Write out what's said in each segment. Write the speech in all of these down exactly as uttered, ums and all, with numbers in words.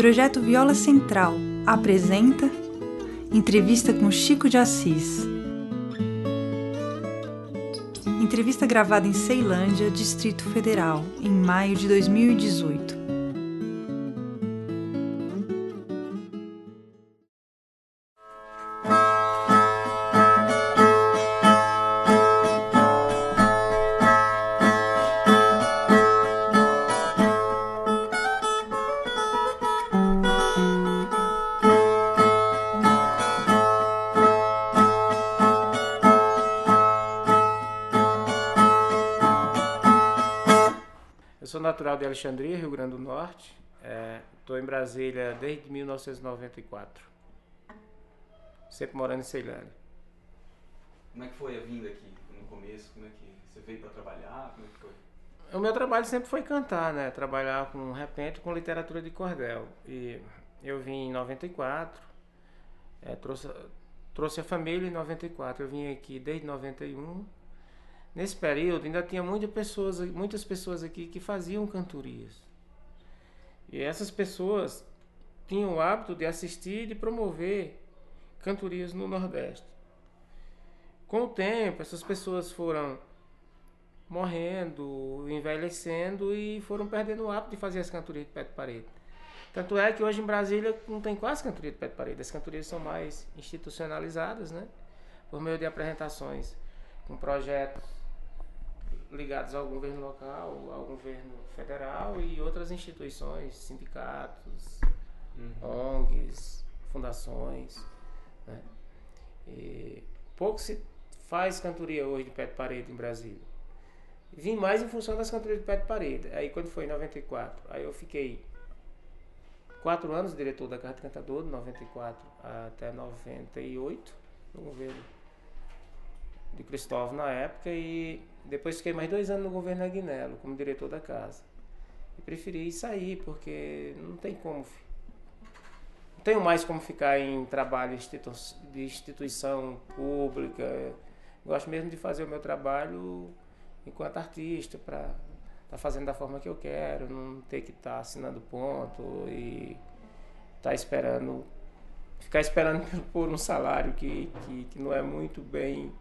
Projeto Viola Central apresenta Entrevista com Chico de Assis. Entrevista gravada em Ceilândia, Distrito Federal, em maio de dois mil e dezoito. Eu sou natural de Alexandria, Rio Grande do Norte. Estou é, em Brasília desde mil novecentos e noventa e quatro. Sempre morando em Ceilândia. Como é que foi a vinda aqui no começo? Como é que você veio para trabalhar? Como é que foi? O meu trabalho sempre foi cantar, né? Trabalhar com repente com literatura de cordel. E eu vim em noventa e quatro, é, trouxe, trouxe a família em noventa e quatro. Eu vim aqui desde noventa e um. Nesse período ainda tinha muitas pessoas, muitas pessoas aqui que faziam cantorias. E essas pessoas tinham o hábito de assistir e de promover cantorias no Nordeste. Com o tempo, essas pessoas foram morrendo, envelhecendo e foram perdendo o hábito de fazer as cantorias de pé de parede. Tanto é que hoje em Brasília não tem quase cantoria de pé de parede. As cantorias são mais institucionalizadas, né? Por meio de apresentações com projetos ligados ao governo local, ao governo federal e outras instituições, sindicatos, uhum. O N Gs, fundações, né? E pouco se faz cantoria hoje de pé de parede em Brasília. Vim mais em função das cantorias de pé de parede. Aí quando foi em noventa e quatro, aí eu fiquei quatro anos diretor da Casa de Cantador, de noventa e quatro até noventa e oito, no governo de Cristóvão na época, e depois fiquei mais dois anos no governo Aguinello como diretor da casa. E preferi sair porque não tem como, não tenho mais como ficar em trabalho institu de instituição pública. Gosto mesmo de fazer o meu trabalho enquanto artista, para estar tá fazendo da forma que eu quero, não ter que estar tá assinando ponto e estar tá esperando, ficar esperando por um salário que, que, que não é muito bem.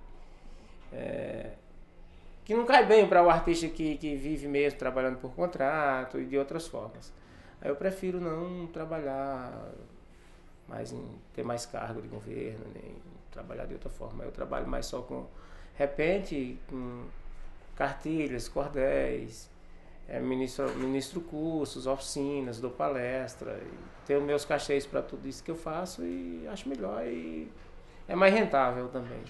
É, que não cai bem para o artista que, que vive mesmo trabalhando por contrato e de outras formas. Aí eu prefiro não trabalhar mais em ter mais cargo de governo, nem trabalhar de outra forma. Eu trabalho mais só com repente, com cartilhas, cordéis, é, ministro, ministro cursos, oficinas, dou palestra, tenho meus cachês para tudo isso que eu faço e acho melhor e é mais rentável também.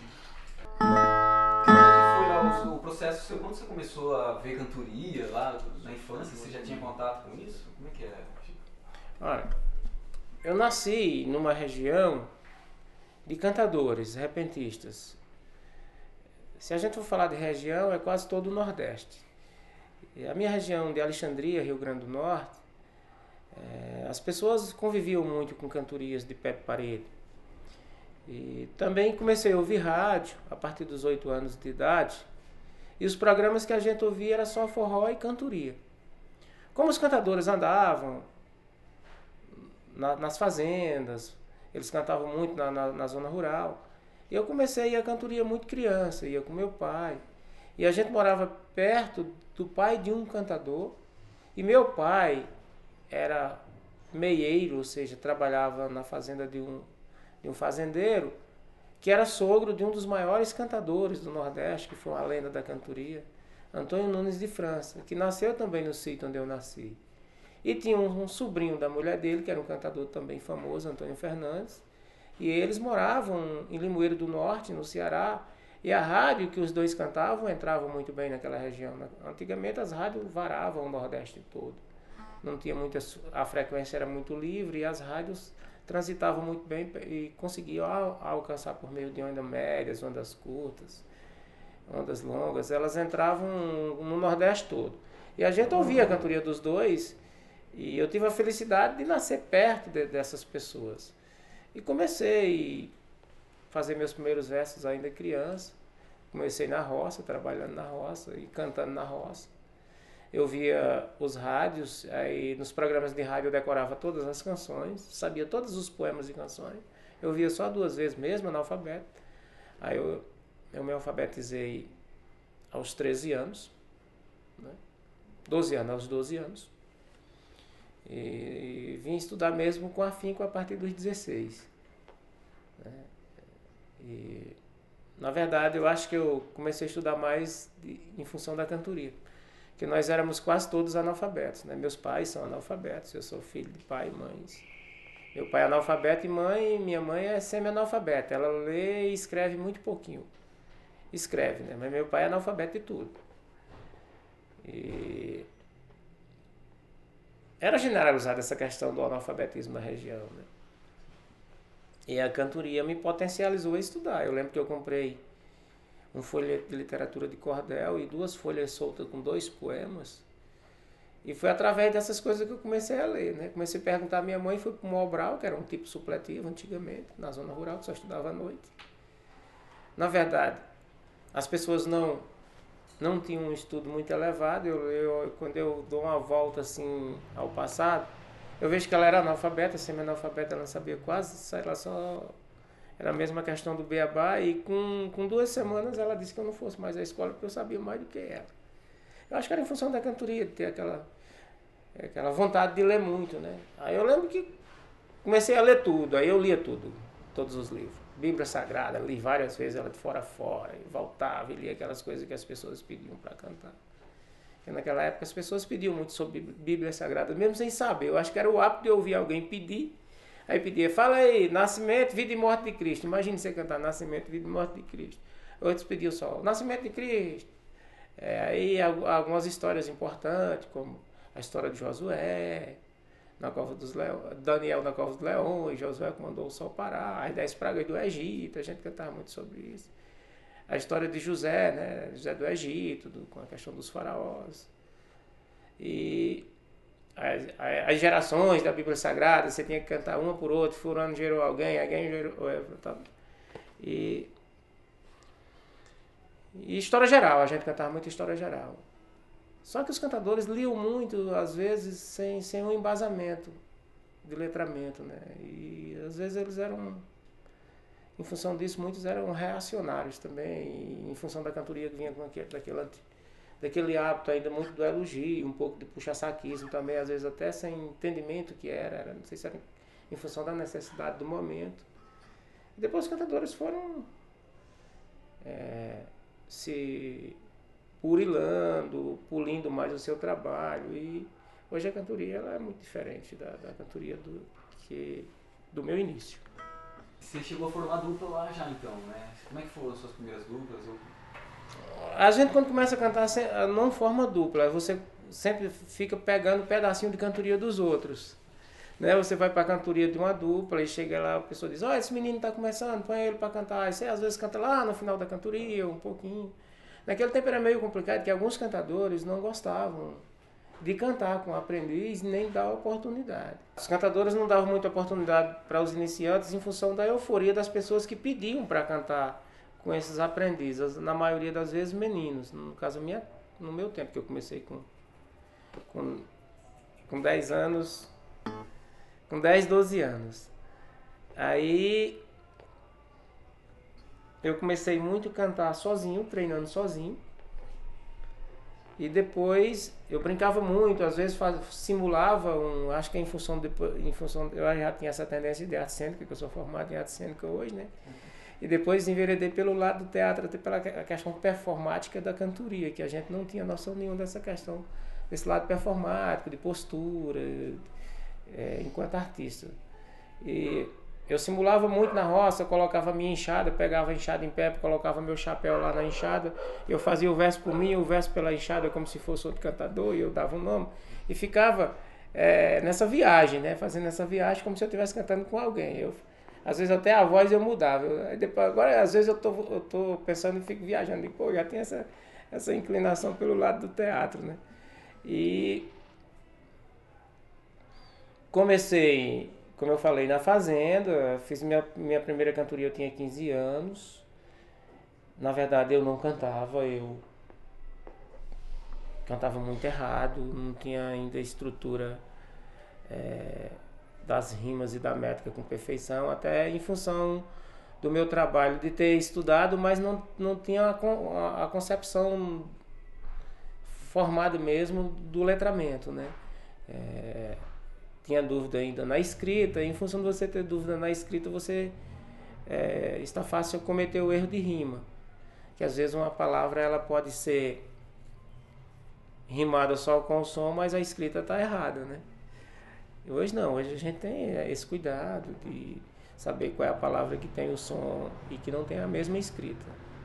O processo seu, quando você começou a ver cantoria lá na infância, você já tinha contato com isso? Como é que é? Olha, eu nasci numa região de cantadores, repentistas. Se a gente for falar de região, é quase todo o Nordeste. E a minha região de Alexandria, Rio Grande do Norte, é, as pessoas conviviam muito com cantorias de pé de parede. E também comecei a ouvir rádio a partir dos oito anos de idade. E os programas que a gente ouvia era só forró e cantoria. Como os cantadores andavam na, nas fazendas, eles cantavam muito na, na, na zona rural. E eu comecei a ir à cantoria muito criança, ia com meu pai. E a gente morava perto do pai de um cantador. E meu pai era meieiro, ou seja, trabalhava na fazenda de um, de um fazendeiro, que era sogro de um dos maiores cantadores do Nordeste, que foi uma lenda da cantoria, Antônio Nunes de França, que nasceu também no sítio onde eu nasci. E tinha um, um sobrinho da mulher dele, que era um cantador também famoso, Antônio Fernandes, e eles moravam em Limoeiro do Norte, no Ceará, e a rádio que os dois cantavam entrava muito bem naquela região. Antigamente as rádios varavam o Nordeste todo. Não tinha muitas, a frequência era muito livre e as rádios transitavam muito bem e conseguiam alcançar por meio de ondas médias, ondas curtas, ondas longas. Elas entravam no Nordeste todo. E a gente ouvia a cantoria dos dois e eu tive a felicidade de nascer perto de, dessas pessoas. E comecei a fazer meus primeiros versos ainda criança. Comecei na roça, trabalhando na roça e cantando na roça. eu via os rádios, aí nos programas de rádio eu decorava todas as canções, sabia todos os poemas e canções. Eu via só duas vezes mesmo, analfabeto. Aí eu, eu me alfabetizei aos treze anos, né? doze anos, aos doze anos. E, e vim estudar mesmo com afinco a partir dos dezesseis. Né? E, na verdade, eu acho que eu comecei a estudar mais de, em função da cantoria. Porque nós éramos quase todos analfabetos, né? Meus pais são analfabetos, eu sou filho de pai e mães. Meu pai é analfabeto e mãe, minha mãe é semi-analfabeta. Ela lê e escreve muito pouquinho. Escreve, né? Mas meu pai é analfabeto de tudo. E era generalizada essa questão do analfabetismo na região, né? E a cantoria me potencializou a estudar. Eu lembro que eu comprei um folheto de literatura de cordel e duas folhas soltas com dois poemas. E foi através dessas coisas que eu comecei a ler, né? Comecei a perguntar à minha mãe, fui para o Mobral, que era um tipo supletivo antigamente, na zona rural, que só estudava à noite. Na verdade, as pessoas não, não tinham um estudo muito elevado. Eu, eu, quando eu dou uma volta assim ao passado, eu vejo que ela era analfabeta, semi-analfabeta, ela não sabia quase, ela só... Era a mesma questão do beabá, e com, com duas semanas ela disse que eu não fosse mais à escola, porque eu sabia mais do que ela. Eu acho que era em função da cantoria, de ter aquela, aquela vontade de ler muito, né? Aí eu lembro que comecei a ler tudo, aí eu lia tudo, todos os livros. Bíblia Sagrada, li várias vezes ela de fora a fora, e voltava e lia aquelas coisas que as pessoas pediam para cantar. Porque naquela época as pessoas pediam muito sobre Bíblia Sagrada, mesmo sem saber. Eu acho que era o hábito de ouvir alguém pedir. Aí pedia, fala aí, nascimento, vida e morte de Cristo. Imagine você cantar nascimento, vida e morte de Cristo. Outros pediam só, nascimento de Cristo. É, aí algumas histórias importantes, como a história de Josué, na cova dos leões, Daniel na cova dos leões, Josué que mandou o sol parar, as dez pragas do Egito, a gente cantava muito sobre isso. A história de José, né, José do Egito, do, com a questão dos faraós. E... As, as gerações da Bíblia Sagrada, você tinha que cantar uma por outra, fulano gerou alguém, alguém gerou... E, e história geral, a gente cantava muito história geral. Só que os cantadores liam muito, às vezes, sem, sem um embasamento de letramento, né? E às vezes eles eram, em função disso, muitos eram reacionários também, em função da cantoria que vinha com aquele, daquele daquele hábito ainda muito do elogio, um pouco de puxa-saquismo também, às vezes até sem entendimento que era, era, não sei se era em função da necessidade do momento. E depois os cantadores foram é, se purilando, pulindo mais o seu trabalho, e hoje a cantoria ela é muito diferente da, da cantoria do, que, do meu início. Você chegou a formar dupla lá já então, né? Como é que foram as suas primeiras duplas? Ou... A gente quando começa a cantar não forma dupla, você sempre fica pegando um pedacinho de cantoria dos outros, né? Você vai para a cantoria de uma dupla e chega lá, a pessoa diz, ó, oh, esse menino está começando, põe ele para cantar. Aí você às vezes canta lá no final da cantoria, um pouquinho. Naquele tempo era meio complicado, porque alguns cantadores não gostavam de cantar com o aprendiz, nem dar oportunidade. Os cantadores não davam muita oportunidade para os iniciantes em função da euforia das pessoas que pediam para cantar com esses aprendizes, na maioria das vezes meninos. No caso, minha, no meu tempo, que eu comecei com, com, com dez anos, com dez, doze anos. Aí eu comecei muito a cantar sozinho, treinando sozinho. E depois eu brincava muito, às vezes faz, simulava, um, acho que é em função, de, em função, eu já tinha essa tendência de arte cênica, que eu sou formado em arte cênica hoje, né? E depois enveredei pelo lado do teatro, até pela questão performática da cantoria, que a gente não tinha noção nenhuma dessa questão, desse lado performático, de postura, é, enquanto artista. E eu simulava muito na roça, colocava a minha enxada, pegava a enxada em pé, colocava meu chapéu lá na enxada, eu fazia o verso por mim, o verso pela enxada, como se fosse outro cantador, e eu dava um nome, e ficava é, nessa viagem, né, fazendo essa viagem como se eu estivesse cantando com alguém. Eu, às vezes até a voz eu mudava. Eu, depois, agora, às vezes eu tô, eu tô pensando e fico viajando. E, pô, já tem essa, essa inclinação pelo lado do teatro, né? E comecei, como eu falei, na fazenda. Fiz minha, minha primeira cantoria, eu tinha quinze anos. Na verdade, eu não cantava. Eu cantava muito errado, não tinha ainda a estrutura é, das rimas e da métrica com perfeição, até em função do meu trabalho de ter estudado, mas não, não tinha a, a, a concepção formada mesmo do letramento, né? É, tinha dúvida ainda na escrita, e em função de você ter dúvida na escrita, você é, está fácil cometer o erro de rima, que às vezes uma palavra ela pode ser rimada só com o som, mas a escrita está errada, né? E hoje não, hoje a gente tem esse cuidado de saber qual é a palavra que tem o som e que não tem a mesma escrita.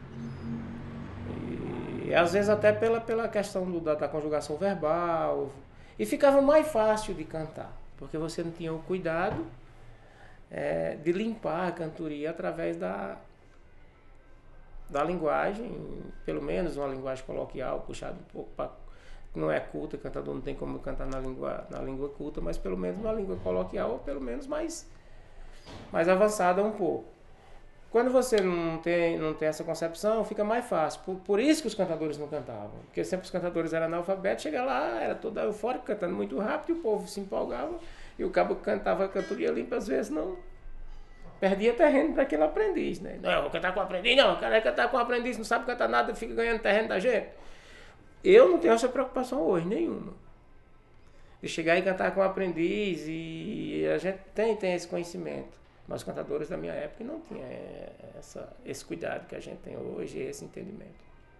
E às vezes até pela, pela questão do, da, da conjugação verbal. E ficava mais fácil de cantar, porque você não tinha o cuidado é, de limpar a cantoria através da, da linguagem, pelo menos uma linguagem coloquial, puxada um pouco para... não é culta, cantador não tem como cantar na língua, na língua culta, mas pelo menos uma língua coloquial, ou pelo menos mais, mais avançada um pouco. Quando você não tem, não tem essa concepção, fica mais fácil. Por, por isso que os cantadores não cantavam. Porque sempre os cantadores eram analfabetos, chega lá, era todo eufórico, cantando muito rápido, e o povo se empolgava, e o cabo que cantava a cantoria limpa, às vezes não perdia terreno para aquele aprendiz, né? Não, eu vou cantar com o aprendiz, não, o cara vai cantar com o aprendiz, não sabe cantar nada, fica ganhando terreno da gente. Eu não tenho essa preocupação hoje, nenhuma. De chegar e cantar com o aprendiz, e a gente tem, tem esse conhecimento. Mas os cantadores da minha época não tinham essa, esse cuidado que a gente tem hoje, esse entendimento.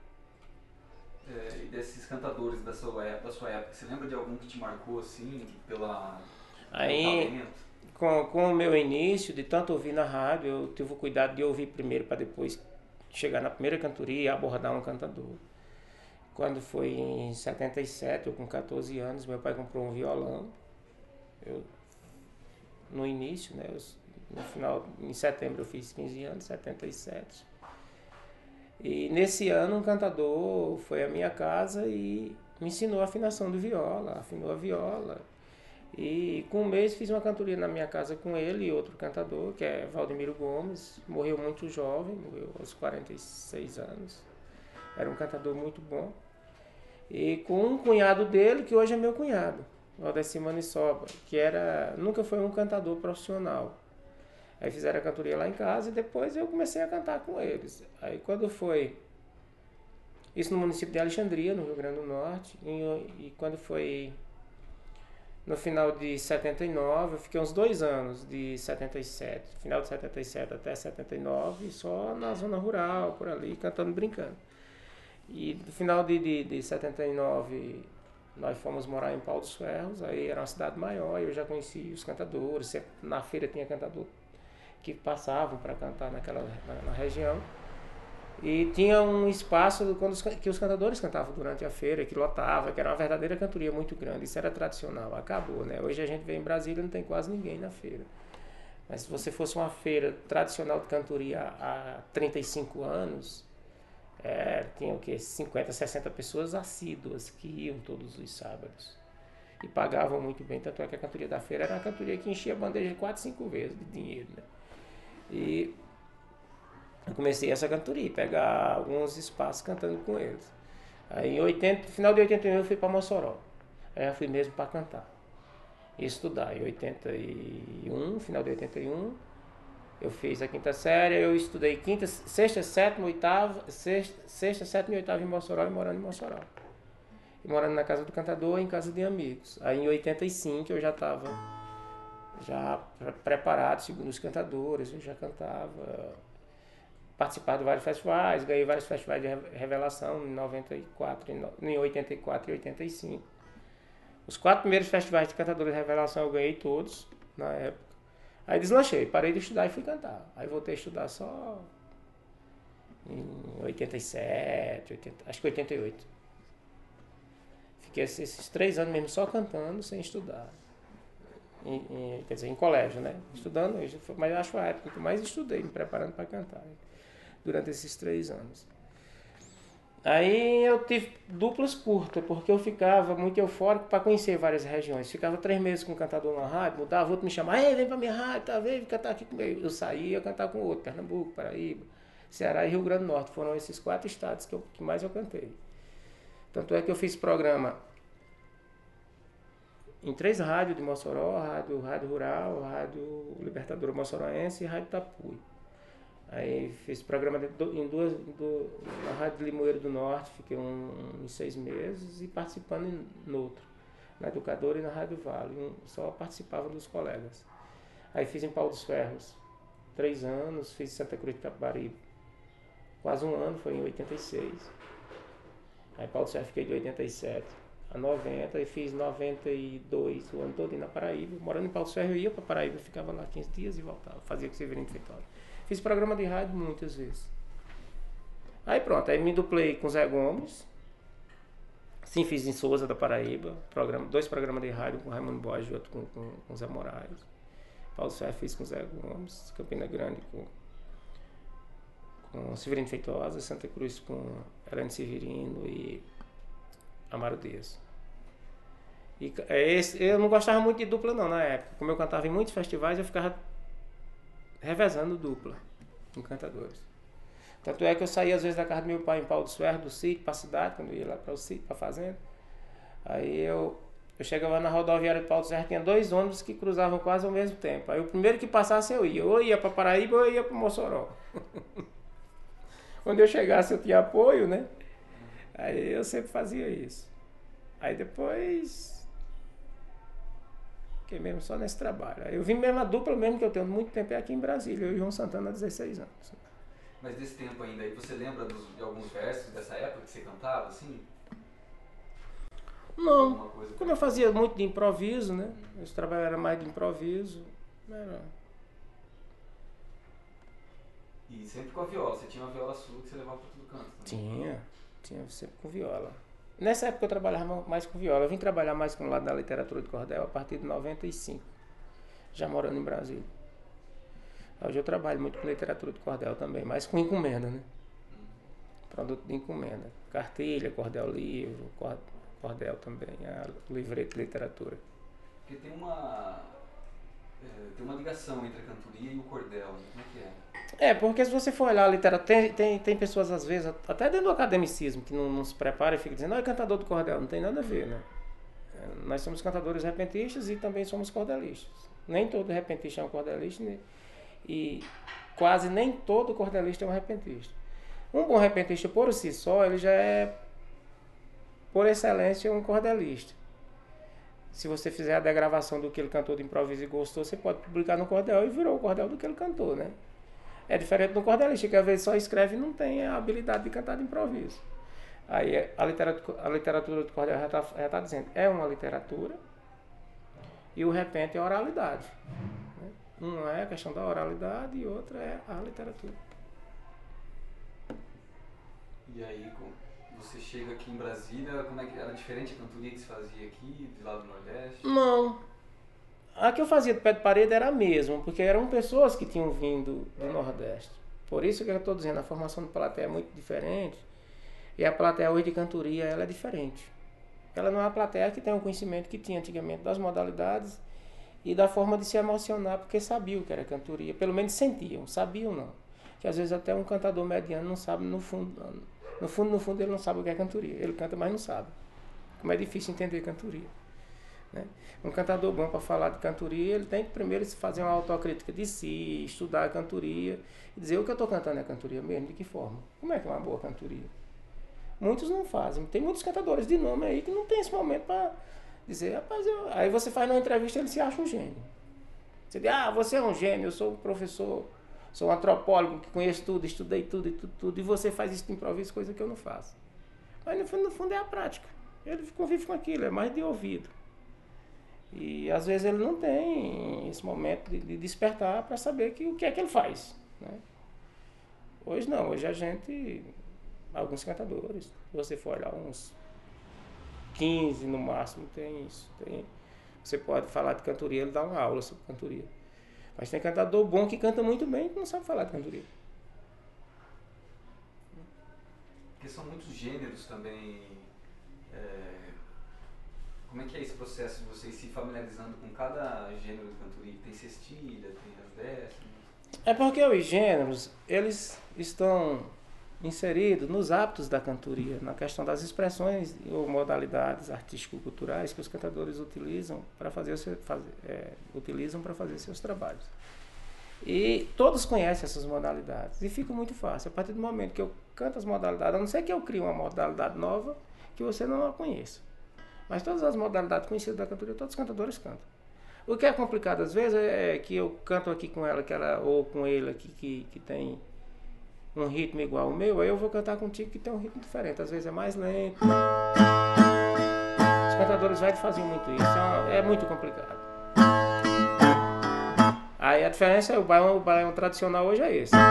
É, e desses cantadores da sua, época, da sua época, você lembra de algum que te marcou assim, pela, Aí, pelo talento? Com, com o meu início, de tanto ouvir na rádio, eu tive o cuidado de ouvir primeiro para depois chegar na primeira cantoria e abordar um cantador. Quando foi em setenta e sete, eu com quatorze anos, meu pai comprou um violão. Eu, no início, né, eu, no final, em setembro eu fiz quinze anos, setenta e sete. E nesse ano um cantador foi à minha casa e me ensinou a afinação do viola, afinou a viola. E com um mês fiz uma cantoria na minha casa com ele e outro cantador, que é Valdemiro Gomes. Morreu muito jovem, morreu aos quarenta e seis anos. Era um cantador muito bom. E com um cunhado dele, que hoje é meu cunhado, Valdeci Maniçoba, que era, nunca foi um cantador profissional. Aí fizeram a cantoria lá em casa e depois eu comecei a cantar com eles. Aí quando foi, isso no município de Alexandria, no Rio Grande do Norte, e, e quando foi no final de setenta e nove, eu fiquei uns dois anos, de setenta e sete, final de setenta e sete até setenta e nove, só na zona rural, por ali, cantando, brincando. E no final de, de, de setenta e nove, nós fomos morar em Pau dos Ferros, aí era uma cidade maior, eu já conheci os cantadores, na feira tinha cantador que passavam para cantar naquela na, na região. E tinha um espaço quando os, que os cantadores cantavam durante a feira, que lotava, que era uma verdadeira cantoria muito grande, isso era tradicional, acabou, né? Hoje a gente vê em Brasília, não tem quase ninguém na feira. Mas se você fosse uma feira tradicional de cantoria há trinta e cinco anos, É, tinha o quê? cinquenta, sessenta pessoas assíduas que iam todos os sábados e pagavam muito bem, tanto é que a cantoria da feira era uma cantoria que enchia a bandeja quatro, cinco vezes de dinheiro, né? E eu comecei essa cantoria, pegar alguns espaços cantando com eles. Aí em oitenta, no final de oitenta e um eu fui para Mossoró, aí eu fui mesmo para cantar e estudar. Em oitenta e um, final de oitenta e um, eu fiz a quinta série, eu estudei quinta, sexta, sétima, oitava, sexta, sexta, sétima e oitava em Mossoró e morando em Mossoró. E morando na casa do cantador e em casa de amigos. Aí em oitenta e cinco eu já estava já preparado, segundo os cantadores, eu já cantava, participava de vários festivais, ganhei vários festivais de revelação em noventa e quatro, em oitenta e quatro e oitenta e cinco. Os quatro primeiros festivais de cantadores de revelação eu ganhei todos na época. Aí deslanchei, parei de estudar e fui cantar. Aí voltei a estudar só em oitenta e sete, oitenta, acho que oitenta e oito. Fiquei esses três anos mesmo só cantando, sem estudar. Em, em, quer dizer, em colégio, né? Estudando, mas eu acho a época que eu mais estudei, me preparando para cantar, durante esses três anos. Aí eu tive duplas curtas, porque eu ficava muito eufórico para conhecer várias regiões. Ficava três meses com um cantador na rádio, mudava, outro me chamava, ei, vem pra minha rádio, tá, vem cantar aqui comigo. Eu saía, cantar com outro, Pernambuco, Paraíba, Ceará e Rio Grande do Norte. Foram esses quatro estados que, eu, que mais eu cantei. Tanto é que eu fiz programa em três rádios de Mossoró, rádio, rádio Rural, rádio Libertadora Mossoroense e rádio Tapuí. Aí fiz programa de, em duas, do, na rádio Limoeiro do Norte, fiquei um, uns seis meses e participando em, no outro, na Educadora e na Rádio Vale, um, só participava dos colegas. Aí fiz em Pau dos Ferros, três anos, fiz em Santa Cruz de Capibaribe, quase um ano, foi em oitenta e seis. Aí Pau dos Ferros fiquei de oitenta e sete a noventa, e fiz noventa e dois, o ano todo na Paraíba. Morando em Pau dos Ferros, eu ia para Paraíba, ficava lá quinze dias e voltava, fazia com o Severino Feitosa. Fiz programa de rádio muitas vezes. Aí pronto, aí me duplei com Zé Gomes. Sim, fiz em Souza da Paraíba, programa, dois programas de rádio com Raimundo Borges e outro com, com, com Zé Moraes. Paulo Serra fiz com Zé Gomes, Campina Grande com, com Severino Feitosa, Santa Cruz com Helene Severino e Amaro Dias. E esse, eu não gostava muito de dupla não na época. Como eu cantava em muitos festivais, eu ficava revezando dupla com cantadores. Tanto é que eu saía às vezes da casa do meu pai em Pau dos Ferros, do sítio para a cidade, quando eu ia lá para o sítio, para a fazenda. Aí eu, eu chegava na rodoviária de Pau dos Ferros, tinha dois ônibus que cruzavam quase ao mesmo tempo. Aí o primeiro que passasse eu ia, ou ia para Paraíba ou ia para Mossoró. Quando eu chegasse eu tinha apoio, né? Aí eu sempre fazia isso. Aí depois fiquei mesmo só nesse trabalho. Aí eu vim mesmo a dupla mesmo que eu tenho muito tempo é aqui em Brasília, eu e João Santana há dezesseis anos. Mas desse tempo ainda, aí você lembra dos, de alguns versos dessa época que você cantava, assim? Não, como eu fazia muito de improviso, né? Esse trabalho era mais de improviso. Era... E sempre com a viola, você tinha uma viola sua que você levava para todo canto? Também. Tinha, tinha sempre com viola. Nessa época eu trabalhava mais com viola, eu vim trabalhar mais com o lado da literatura de cordel a partir de noventa e cinco, já morando em Brasília. Hoje eu trabalho muito com literatura de cordel também, mas com encomenda, né? Produto de encomenda. Cartilha, cordel livro, cordel também, a livreto de literatura. Porque tem uma, é, tem uma ligação entre a cantoria e o cordel, né? Como é que é? É, porque se você for olhar a literatura, tem, tem, tem pessoas às vezes, até dentro do academicismo, que não, não se prepara e fica dizendo, não, é cantador do cordel, não tem nada a ver, né? É, nós somos cantadores repentistas e também somos cordelistas. Nem todo repentista é um cordelista, né? E quase nem todo cordelista é um repentista. Um bom repentista por si só, ele já é, por excelência, um cordelista. Se você fizer a degravação do que ele cantou de improviso e gostou, você pode publicar no cordel e virou o cordel do que ele cantou, né? É diferente do cordelista, que às vezes só escreve e não tem a habilidade de cantar de improviso. Aí a literatura, a literatura do cordel já está tá dizendo, é uma literatura e o repente é oralidade. Uma é a questão da oralidade e outra é a literatura. E aí, você chega aqui em Brasília, como é que era diferente a cantoria que se fazia aqui, de lá do Nordeste? Não. A que eu fazia de pé de parede era a mesma, porque eram pessoas que tinham vindo do Nordeste. Por isso que eu estou dizendo, a formação de plateia é muito diferente. E a plateia hoje de cantoria, ela é diferente. Ela não é a plateia que tem o conhecimento que tinha antigamente das modalidades e da forma de se emocionar, porque sabiam que era cantoria. Pelo menos sentiam, sabiam não. Que às vezes até um cantador mediano não sabe, no fundo, no fundo, no fundo ele não sabe o que é cantoria. Ele canta, mas não sabe. Como é difícil entender cantoria. Né? Um cantador bom para falar de cantoria, ele tem que primeiro fazer uma autocrítica de si, estudar a cantoria e dizer o que eu estou cantando é cantoria mesmo, de que forma? Como é que é uma boa cantoria? Muitos não fazem. Tem muitos cantadores de nome aí que não tem esse momento para dizer, rapaz, eu... aí você faz uma entrevista e ele se acha um gênio. Você diz, ah, você é um gênio, eu sou um professor, sou um antropólogo que conheço tudo, estudei tudo e tudo, tudo, e você faz isso de improviso, coisa que eu não faço. Mas no fundo, no fundo é a prática. Ele convive com aquilo, é mais de ouvido. E às vezes ele não tem esse momento de, de despertar para saber que, o que é que ele faz. Né? Hoje não, hoje a gente, alguns cantadores, se você for olhar uns quinze no máximo, tem isso. Tem, você pode falar de cantoria, ele dá uma aula sobre cantoria. Mas tem cantador bom que canta muito bem e que não sabe falar de cantoria. Porque são muitos gêneros também. É... Como é que é esse processo de vocês se familiarizando com cada gênero de cantoria? Tem cestilha, tem as décimas? É porque os gêneros, eles estão inserido nos hábitos da cantoria, na questão das expressões ou modalidades artístico-culturais que os cantadores utilizam para fazer, o seu, fazer, é, utilizam para fazer seus trabalhos. E todos conhecem essas modalidades e fica muito fácil. A partir do momento que eu canto as modalidades, a não ser que eu crie uma modalidade nova que você não a conheça. Mas todas as modalidades conhecidas da cantoria, todos os cantadores cantam. O que é complicado às vezes é que eu canto aqui com ela, que ela ou com ele aqui que, que tem um ritmo igual ao meu, aí eu vou cantar contigo que tem um ritmo diferente. Às vezes é mais lento. Os cantadores velhos faziam muito isso. É, é muito complicado. Aí a diferença é o baião, o baião tradicional hoje é esse.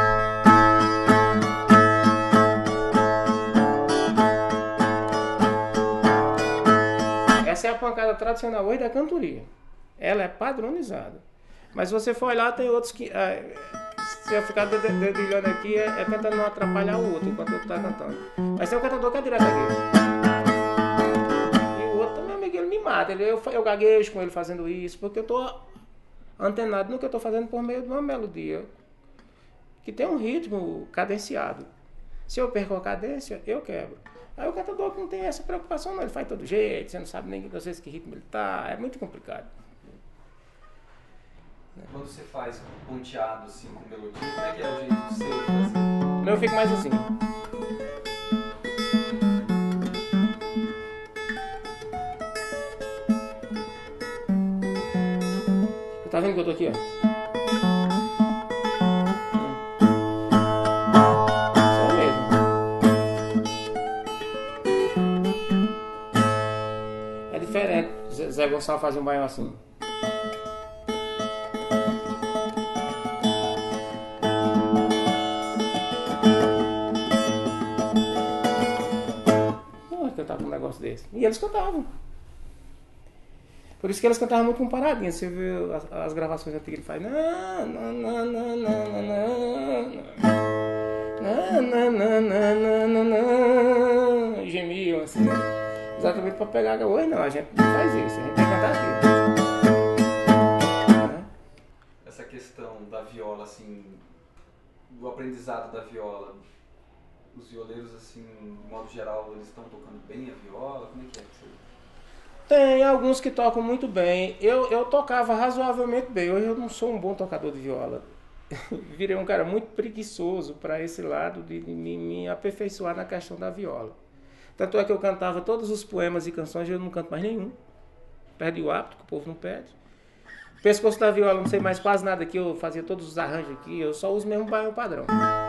Essa é a pancada tradicional hoje da cantoria. Ela é padronizada. Mas se você for olhar, tem outros que... Se eu ficar dedilhando aqui, é, é tentando não atrapalhar o outro enquanto o outro está cantando. Mas tem um cantador que é direto aqui. E o outro, meu amigo, ele me mata. Ele, eu, eu gaguejo com ele fazendo isso, porque eu estou antenado no que eu estou fazendo por meio de uma melodia que tem um ritmo cadenciado. Se eu perco a cadência, eu quebro. Aí o cantador não tem essa preocupação, não. Ele faz de todo jeito, você não sabe nem às vezes que ritmo ele está. É muito complicado. Quando você faz ponteado assim com melodia, como é que é o jeito seu de fazer? Eu fico mais assim. Tá vendo que eu tô aqui, ó? Só mesmo. É diferente. Zé Gonçalves fazia um baião assim. Um negócio desse. E eles cantavam. Por isso que eles cantavam muito com paradinha. Você vê as, as gravações antigas, ele faz não, não, não, não, não, não, não, não, não, não, gemiam assim, exatamente para pegar. Hoje não, a gente não faz isso, a gente tem que cantar aqui. Essa questão da viola, assim, do aprendizado da viola, os violeiros, assim, de modo geral, eles estão tocando bem a viola? Como é que é? Tem alguns que tocam muito bem. Eu, eu tocava razoavelmente bem. Hoje eu não sou um bom tocador de viola. Virei um cara muito preguiçoso para esse lado de, de me, me aperfeiçoar na questão da viola. Tanto é que eu cantava todos os poemas e canções e eu não canto mais nenhum. Perdi o hábito, que o povo não pede. Pescoço da viola, não sei mais quase nada aqui. Eu fazia todos os arranjos aqui. Eu só uso mesmo o baião padrão.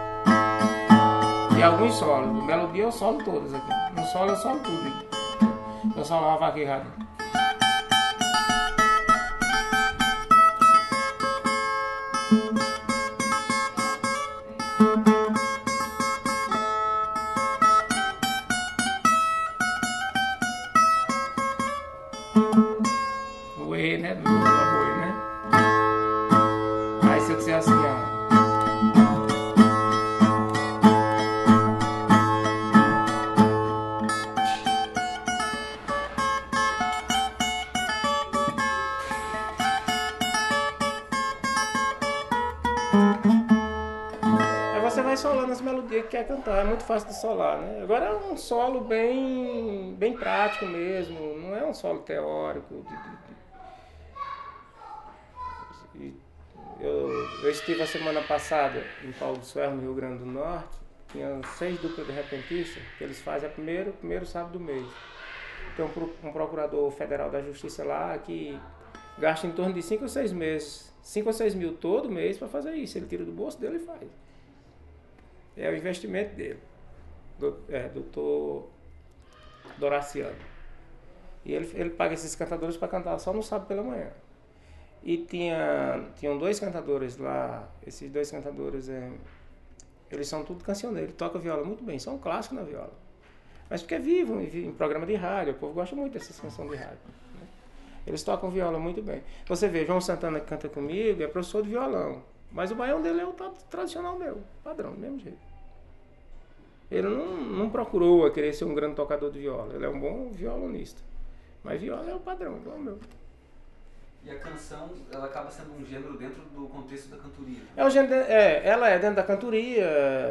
E alguns solos. Melodia eu solo todas aqui. No solo eu solo tudo aqui. Eu solo uma vaca errada. O E, né? Do boi, né? Aí se eu disser assim, ó. Solando as melodias que quer cantar, é muito fácil de solar, né? Agora é um solo bem, bem prático mesmo, não é um solo teórico. De, de, de. Eu, eu estive a semana passada em Paulo do Suerro, no Rio Grande do Norte, tinha seis duplas de repentistas, que eles fazem a primeiro, primeiro sábado do mês. Tem um, um procurador federal da justiça lá que gasta em torno de cinco ou seis meses, cinco ou seis mil todo mês para fazer isso, ele tira do bolso dele e faz. É o investimento dele, do, é, doutor Doraciano. E ele, ele paga esses cantadores para cantar só no sábado pela manhã. E tinha, tinham dois cantadores lá, esses dois cantadores, é, eles são tudo cancioneiros, tocam viola muito bem, são clássicos na viola. Mas porque vivam em, em programa de rádio, o povo gosta muito dessas canções de rádio. Né? Eles tocam viola muito bem. Você vê, João Santana que canta comigo, é professor de violão. Mas o baião dele é o tradicional meu, padrão, do mesmo jeito. Ele não, não procurou a querer ser um grande tocador de viola, ele é um bom violonista. Mas viola é o padrão, igual o meu. E a canção, ela acaba sendo um gênero dentro do contexto da cantoria. É, o gênero, é, ela é dentro da cantoria,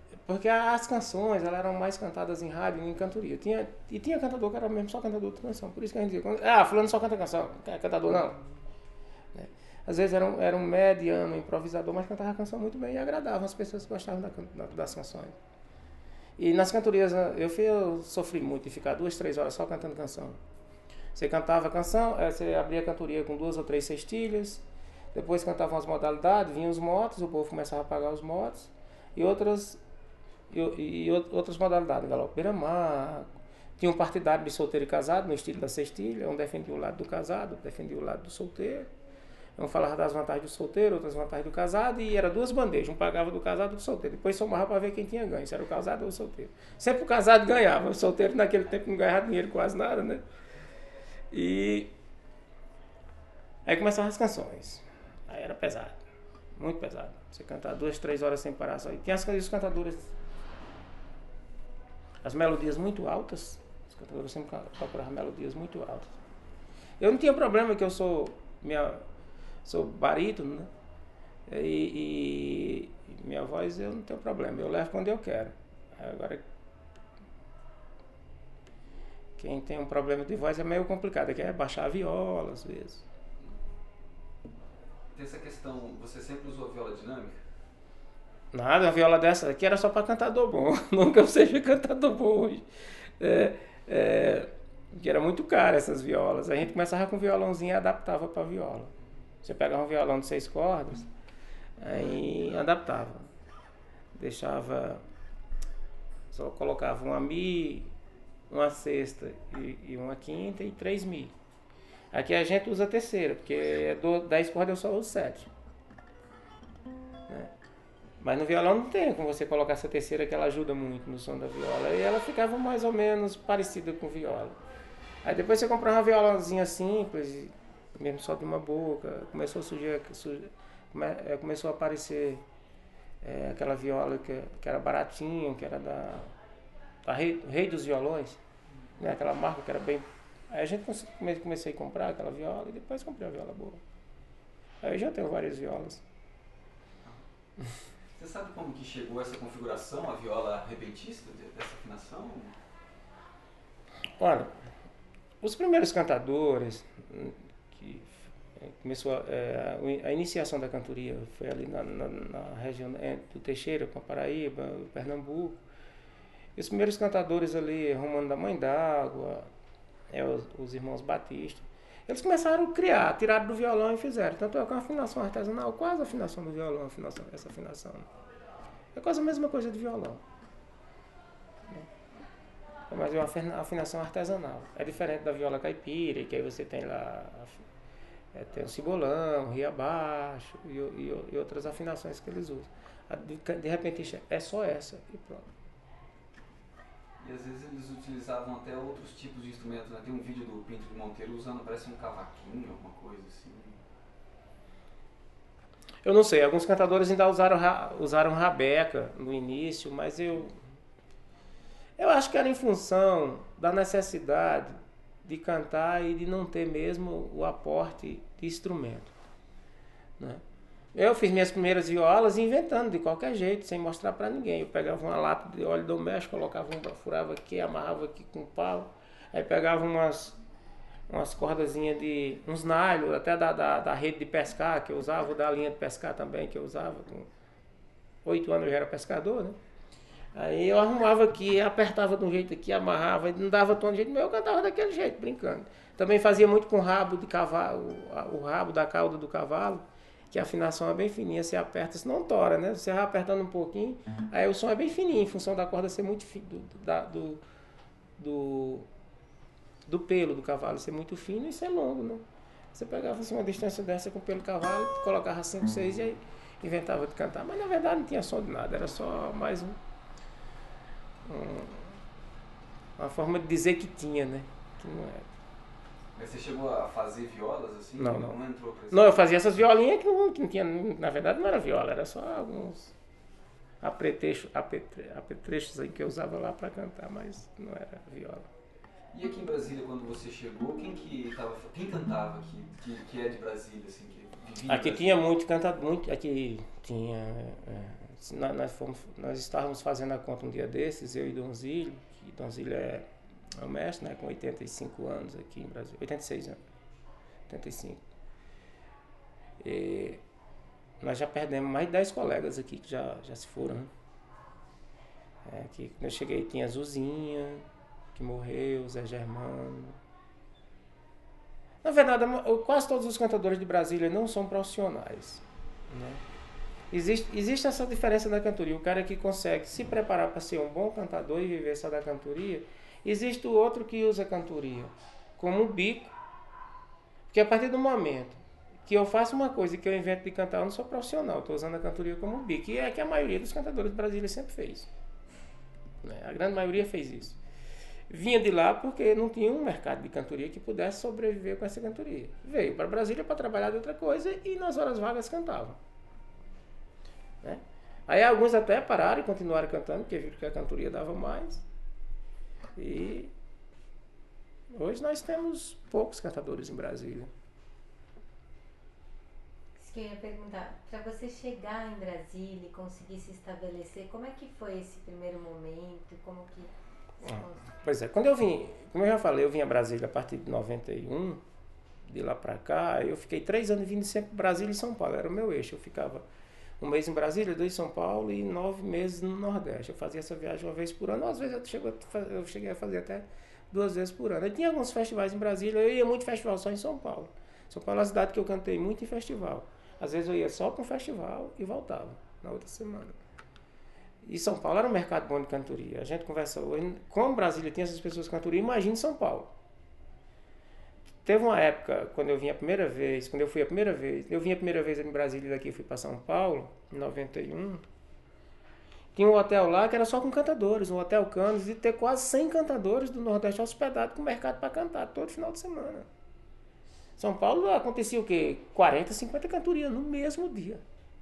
Porque as canções, elas eram mais cantadas em rádio e em cantoria. Tinha, e tinha cantador que era mesmo só cantador de canção. Por isso que a gente dizia, quando- ah, fulano só canta canção, não é cantador não. Né? Às vezes era um, era um mediano, improvisador, mas cantava a canção muito bem e agradava as pessoas que gostavam da, da, das canções. E nas cantorias, eu, fui, eu sofri muito de ficar duas, três horas só cantando canção. Você cantava a canção, você abria a cantoria com duas ou três cestilhas, depois cantavam as modalidades, vinham os motos, o povo começava a pagar os motos, e outras, e, e outras modalidades, galope beira-mar, tinha um partidário de solteiro e casado, no estilo da cestilha, um defendia o lado do casado, outro defendia o lado do solteiro. Um falava das vantagens do solteiro, outras vantagens do casado, e era duas bandejas, um pagava do casado e do solteiro. Depois somava para ver quem tinha ganho, se era o casado ou o solteiro. Sempre o casado ganhava, o solteiro naquele tempo não ganhava dinheiro quase nada, né? E aí começavam as canções. Aí era pesado, muito pesado. Você cantar duas, três horas sem parar só. E tinha as, as cantadoras, as melodias muito altas. Os cantadores sempre procuravam melodias muito altas. Eu não tinha problema que eu sou minha sou barítono, né? E, e minha voz eu não tenho problema, eu levo quando eu quero. Agora, quem tem um problema de voz é meio complicado, que é baixar a viola às vezes. Tem essa questão, você sempre usou viola dinâmica? Nada, uma viola dessa aqui era só para cantador bom, nunca eu seja cantador bom hoje. É, é, que era muito caro essas violas, a gente começava com violãozinho e adaptava para viola. Você pegava um violão de seis cordas, aí adaptava. Deixava, só colocava uma mi, uma sexta e, e uma quinta e três mi. Aqui a gente usa a terceira, porque dez cordas eu só uso sete. Né? Mas no violão não tem como você colocar essa terceira, que ela ajuda muito no som da viola. E ela ficava mais ou menos parecida com viola. Aí depois você comprava uma violãozinha simples, mesmo só de uma boca, começou a surgir, surgir começou a aparecer é, aquela viola que, que era baratinha, que era da, da rei, rei dos violões, né? Aquela marca que era bem... Aí a gente come, comecei a comprar aquela viola e depois comprei a viola boa. Aí eu já tenho várias violas. Você sabe como que chegou essa configuração, a viola repentista, dessa afinação? Olha, os primeiros cantadores... que começou a, é, a iniciação da cantoria foi ali na, na, na região do Teixeira, com a Paraíba, Pernambuco. E os primeiros cantadores ali, Romano da Mãe d'Água, é, os, os irmãos Batista, eles começaram a criar, tiraram do violão e fizeram. Tanto é que a afinação artesanal, quase a afinação do violão, afinação, essa afinação. É quase a mesma coisa do violão. Mas é uma afinação artesanal. É diferente da viola caipira, que aí você tem lá... É, tem o cibolão, ria abaixo e, e, e outras afinações que eles usam. De, de repente é só essa e pronto. E às vezes eles utilizavam até outros tipos de instrumentos, né? Tem um vídeo do Pinto de Monteiro usando, parece um cavaquinho, alguma coisa assim. Eu não sei, alguns cantadores ainda usaram, usaram rabeca no início, mas eu, eu acho que era em função da necessidade de cantar e de não ter mesmo o aporte de instrumento. Né? Eu fiz minhas primeiras violas inventando de qualquer jeito, sem mostrar para ninguém. Eu pegava uma lata de óleo doméstico, colocava um, furava aqui, amarrava aqui com um pau, aí pegava umas, umas cordazinhas de... uns nylon, até da, da, da rede de pescar que eu usava, da linha de pescar também que eu usava. Com oito anos eu já era pescador, né? Aí eu arrumava aqui, apertava de um jeito aqui, amarrava, não dava tom de jeito, mas eu cantava daquele jeito, brincando. Também fazia muito com o rabo de cavalo, o rabo da cauda do cavalo, que a afinação é bem fininha, você aperta, senão tora, né? Você vai apertando um pouquinho, aí o som é bem fininho, em função da corda ser muito fino, do, do, do, do pelo do cavalo ser muito fino e ser longo, né? Você pegava assim, uma distância dessa com o pelo do cavalo, colocava cinco, seis e aí inventava de cantar. Mas na verdade não tinha som de nada, era só mais um... uma forma de dizer que tinha, né? Que não era. Mas você chegou a fazer violas assim? Não, não. Não entrou pra Não, eu fazia essas violinhas que não, que não tinha, na verdade não era viola, era só alguns apetrechos, apetrechos aí que eu usava lá para cantar, mas não era viola. E aqui em Brasília, quando você chegou, quem que tava, quem cantava aqui, que, que é de Brasília, assim, que vivia Aqui tinha muito cantador, muito, aqui tinha é, Nós, nós, fomos, nós estávamos fazendo a conta um dia desses, eu e Donzílio, que Donzílio é, é o mestre, né, com oitenta e cinco anos aqui em Brasília, oitenta e seis anos, oitenta e cinco. E nós já perdemos mais de dez colegas aqui que já, já se foram. Né? É, que quando eu cheguei tinha a Zuzinha, que morreu, Zé Germano. Na verdade, quase todos os cantadores de Brasília não são profissionais. Né? Existe, existe essa diferença na cantoria. O cara que consegue se preparar para ser um bom cantador e viver só da cantoria. Existe o outro que usa a cantoria como um bico. Porque a partir do momento que eu faço uma coisa e que eu invento de cantar, eu não sou profissional. Estou usando a cantoria como um bico. E é que a maioria dos cantadores de Brasília sempre fez. Né? A grande maioria fez isso. Vinha de lá porque não tinha um mercado de cantoria que pudesse sobreviver com essa cantoria. Veio para Brasília para trabalhar de outra coisa e nas horas vagas cantavam. Né? Aí alguns até pararam e continuaram cantando, porque viram que a cantoria dava mais. E hoje nós temos poucos cantadores em Brasília. Isso que eu ia perguntar, para você chegar em Brasília e conseguir se estabelecer, como é que foi esse primeiro momento? Como que... Ah, pois é, quando eu vim, como eu já falei, eu vim a Brasília a partir de noventa e um, de lá para cá, eu fiquei três anos vindo sempre Brasília e São Paulo, era o meu eixo. Eu ficava um mês em Brasília, dois em São Paulo e nove meses no Nordeste. Eu fazia essa viagem uma vez por ano, às vezes eu, chego a, eu cheguei a fazer até duas vezes por ano. Eu tinha alguns festivais em Brasília, eu ia muito festival só em São Paulo. São Paulo é a cidade que eu cantei muito em festival. Às vezes eu ia só para um festival e voltava na outra semana. E São Paulo era um mercado bom de cantoria. A gente conversa hoje, como Brasília tinha essas pessoas de cantoria, imagine São Paulo. Teve uma época, quando eu vim a primeira vez, quando eu fui a primeira vez, eu vim a primeira vez em Brasília, daqui fui para São Paulo, em noventa e um, tinha um hotel lá que era só com cantadores, um hotel Canos, e ter quase cem cantadores do Nordeste hospedados com mercado para cantar todo final de semana. São Paulo acontecia o quê? quarenta, cinquenta cantorias no mesmo dia.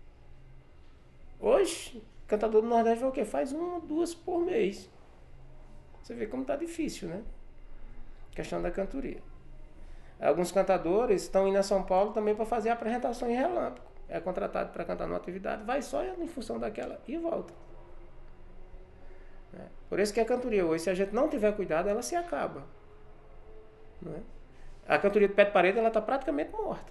Hoje, cantador do Nordeste vai o quê? Faz uma, duas por mês. Você vê como tá difícil, né? Questão da cantoria. Alguns cantadores estão indo a São Paulo também para fazer apresentação em relâmpago. É contratado para cantar numa atividade, vai só em função daquela e volta. É. Por isso que a cantoria hoje, se a gente não tiver cuidado, ela se acaba. Não é? A cantoria de pé de parede, ela está praticamente morta.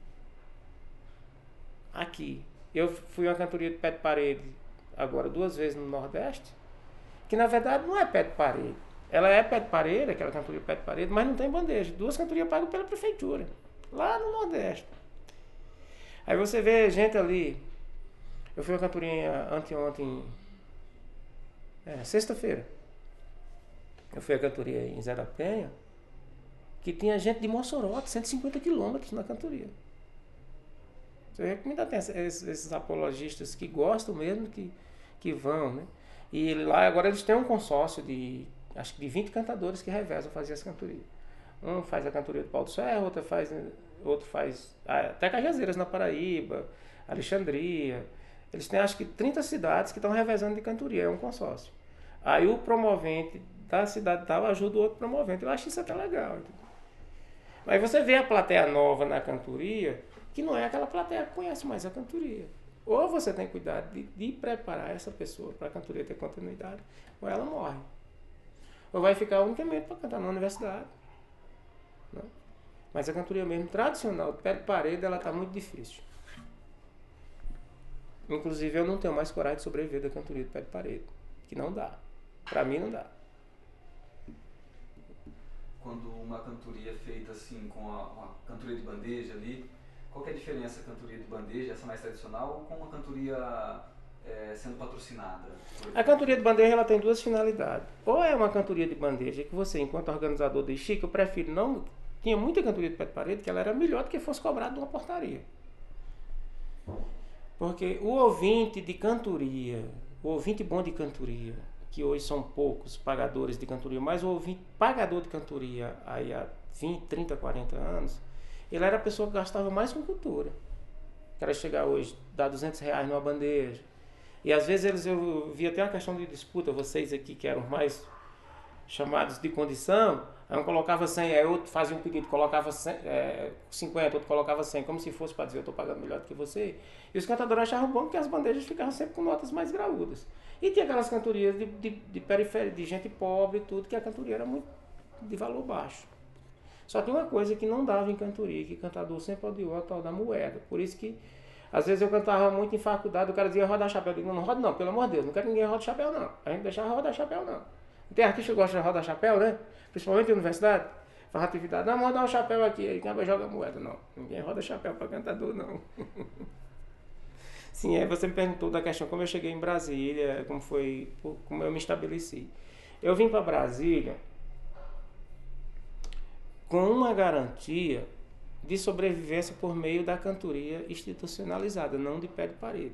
Aqui. Eu fui uma cantoria de pé de parede agora duas vezes no Nordeste, que na verdade não é pé de parede. Ela é pé de parede, aquela cantoria pé de parede, mas não tem bandeja. Duas cantorias pagas pela prefeitura, lá no Nordeste. Aí você vê gente ali. Eu fui uma cantoria anteontem, é, sexta-feira. Eu fui a cantoria em Zé da Penha, que tinha gente de Mossoró, de cento e cinquenta quilômetros na cantoria. Você vê que ainda tem esses, esses apologistas que gostam mesmo, que, que vão, né? E lá agora eles têm um consórcio de, acho que de vinte cantadores que revezam fazer essa cantoria. Um faz a cantoria do Pau do Serra, outro faz, outro faz até Cajazeiras na Paraíba, Alexandria. Eles têm acho que trinta cidades que estão revezando de cantoria, é um consórcio. Aí o promovente da cidade tal ajuda o outro promovente. Eu acho isso até legal. Entendeu? Aí você vê a plateia nova na cantoria, que não é aquela plateia que conhece mais a cantoria. Ou você tem cuidado de, de preparar essa pessoa para a cantoria ter continuidade, ou ela morre. Ou vai ficar unicamente para cantar na universidade. Né? Mas a cantoria mesmo tradicional, de pé de parede, ela está muito difícil. Inclusive eu não tenho mais coragem de sobreviver da cantoria de pé de parede, que não dá. Para mim não dá. Quando uma cantoria é feita assim, com a, uma cantoria de bandeja ali, qual que é a diferença da cantoria de bandeja, essa mais tradicional, com uma cantoria é, sendo patrocinada? A cantoria de bandeja ela tem duas finalidades. Ou é uma cantoria de bandeja que você, enquanto organizador diz, Chico, eu prefiro não... Tinha muita cantoria de pé de parede que ela era melhor do que fosse cobrada de uma portaria. Porque o ouvinte de cantoria, o ouvinte bom de cantoria, que hoje são poucos pagadores de cantoria, mas o ouvinte pagador de cantoria aí há vinte, trinta, quarenta anos, ele era a pessoa que gastava mais com cultura. Que era chegar hoje, dar duzentos reais numa bandeja. E às vezes eles, eu vi até uma questão de disputa, vocês aqui que eram mais chamados de condição, Aí um colocava cem, aí outro fazia um pedido, colocava cem, é, cinquenta, outro colocava cem, como se fosse para dizer eu estou pagando melhor do que você. E os cantadores achavam bom porque as bandejas ficavam sempre com notas mais graúdas. E tinha aquelas cantorias de, de, de periferia, de gente pobre e tudo, que a cantoria era muito de valor baixo. Só tem uma coisa que não dava em cantoria, que cantador sempre odiou, a tal da moeda. Por isso que, às vezes eu cantava muito em faculdade, o cara dizia rodar chapéu. Eu digo, não, não roda não, pelo amor de Deus, não quero que ninguém rode chapéu não. A gente deixava rodar chapéu não. Tem artista que gosta de rodar chapéu, né? Principalmente em universidade, faz atividade. Não, vamos rodar um chapéu aqui, aí quem vai jogar moeda. Não, ninguém roda chapéu para cantador não. Sim, aí você me perguntou da questão como eu cheguei em Brasília, como foi, como eu me estabeleci. Eu vim para Brasília com uma garantia de sobrevivência por meio da cantoria institucionalizada, não de pé de parede.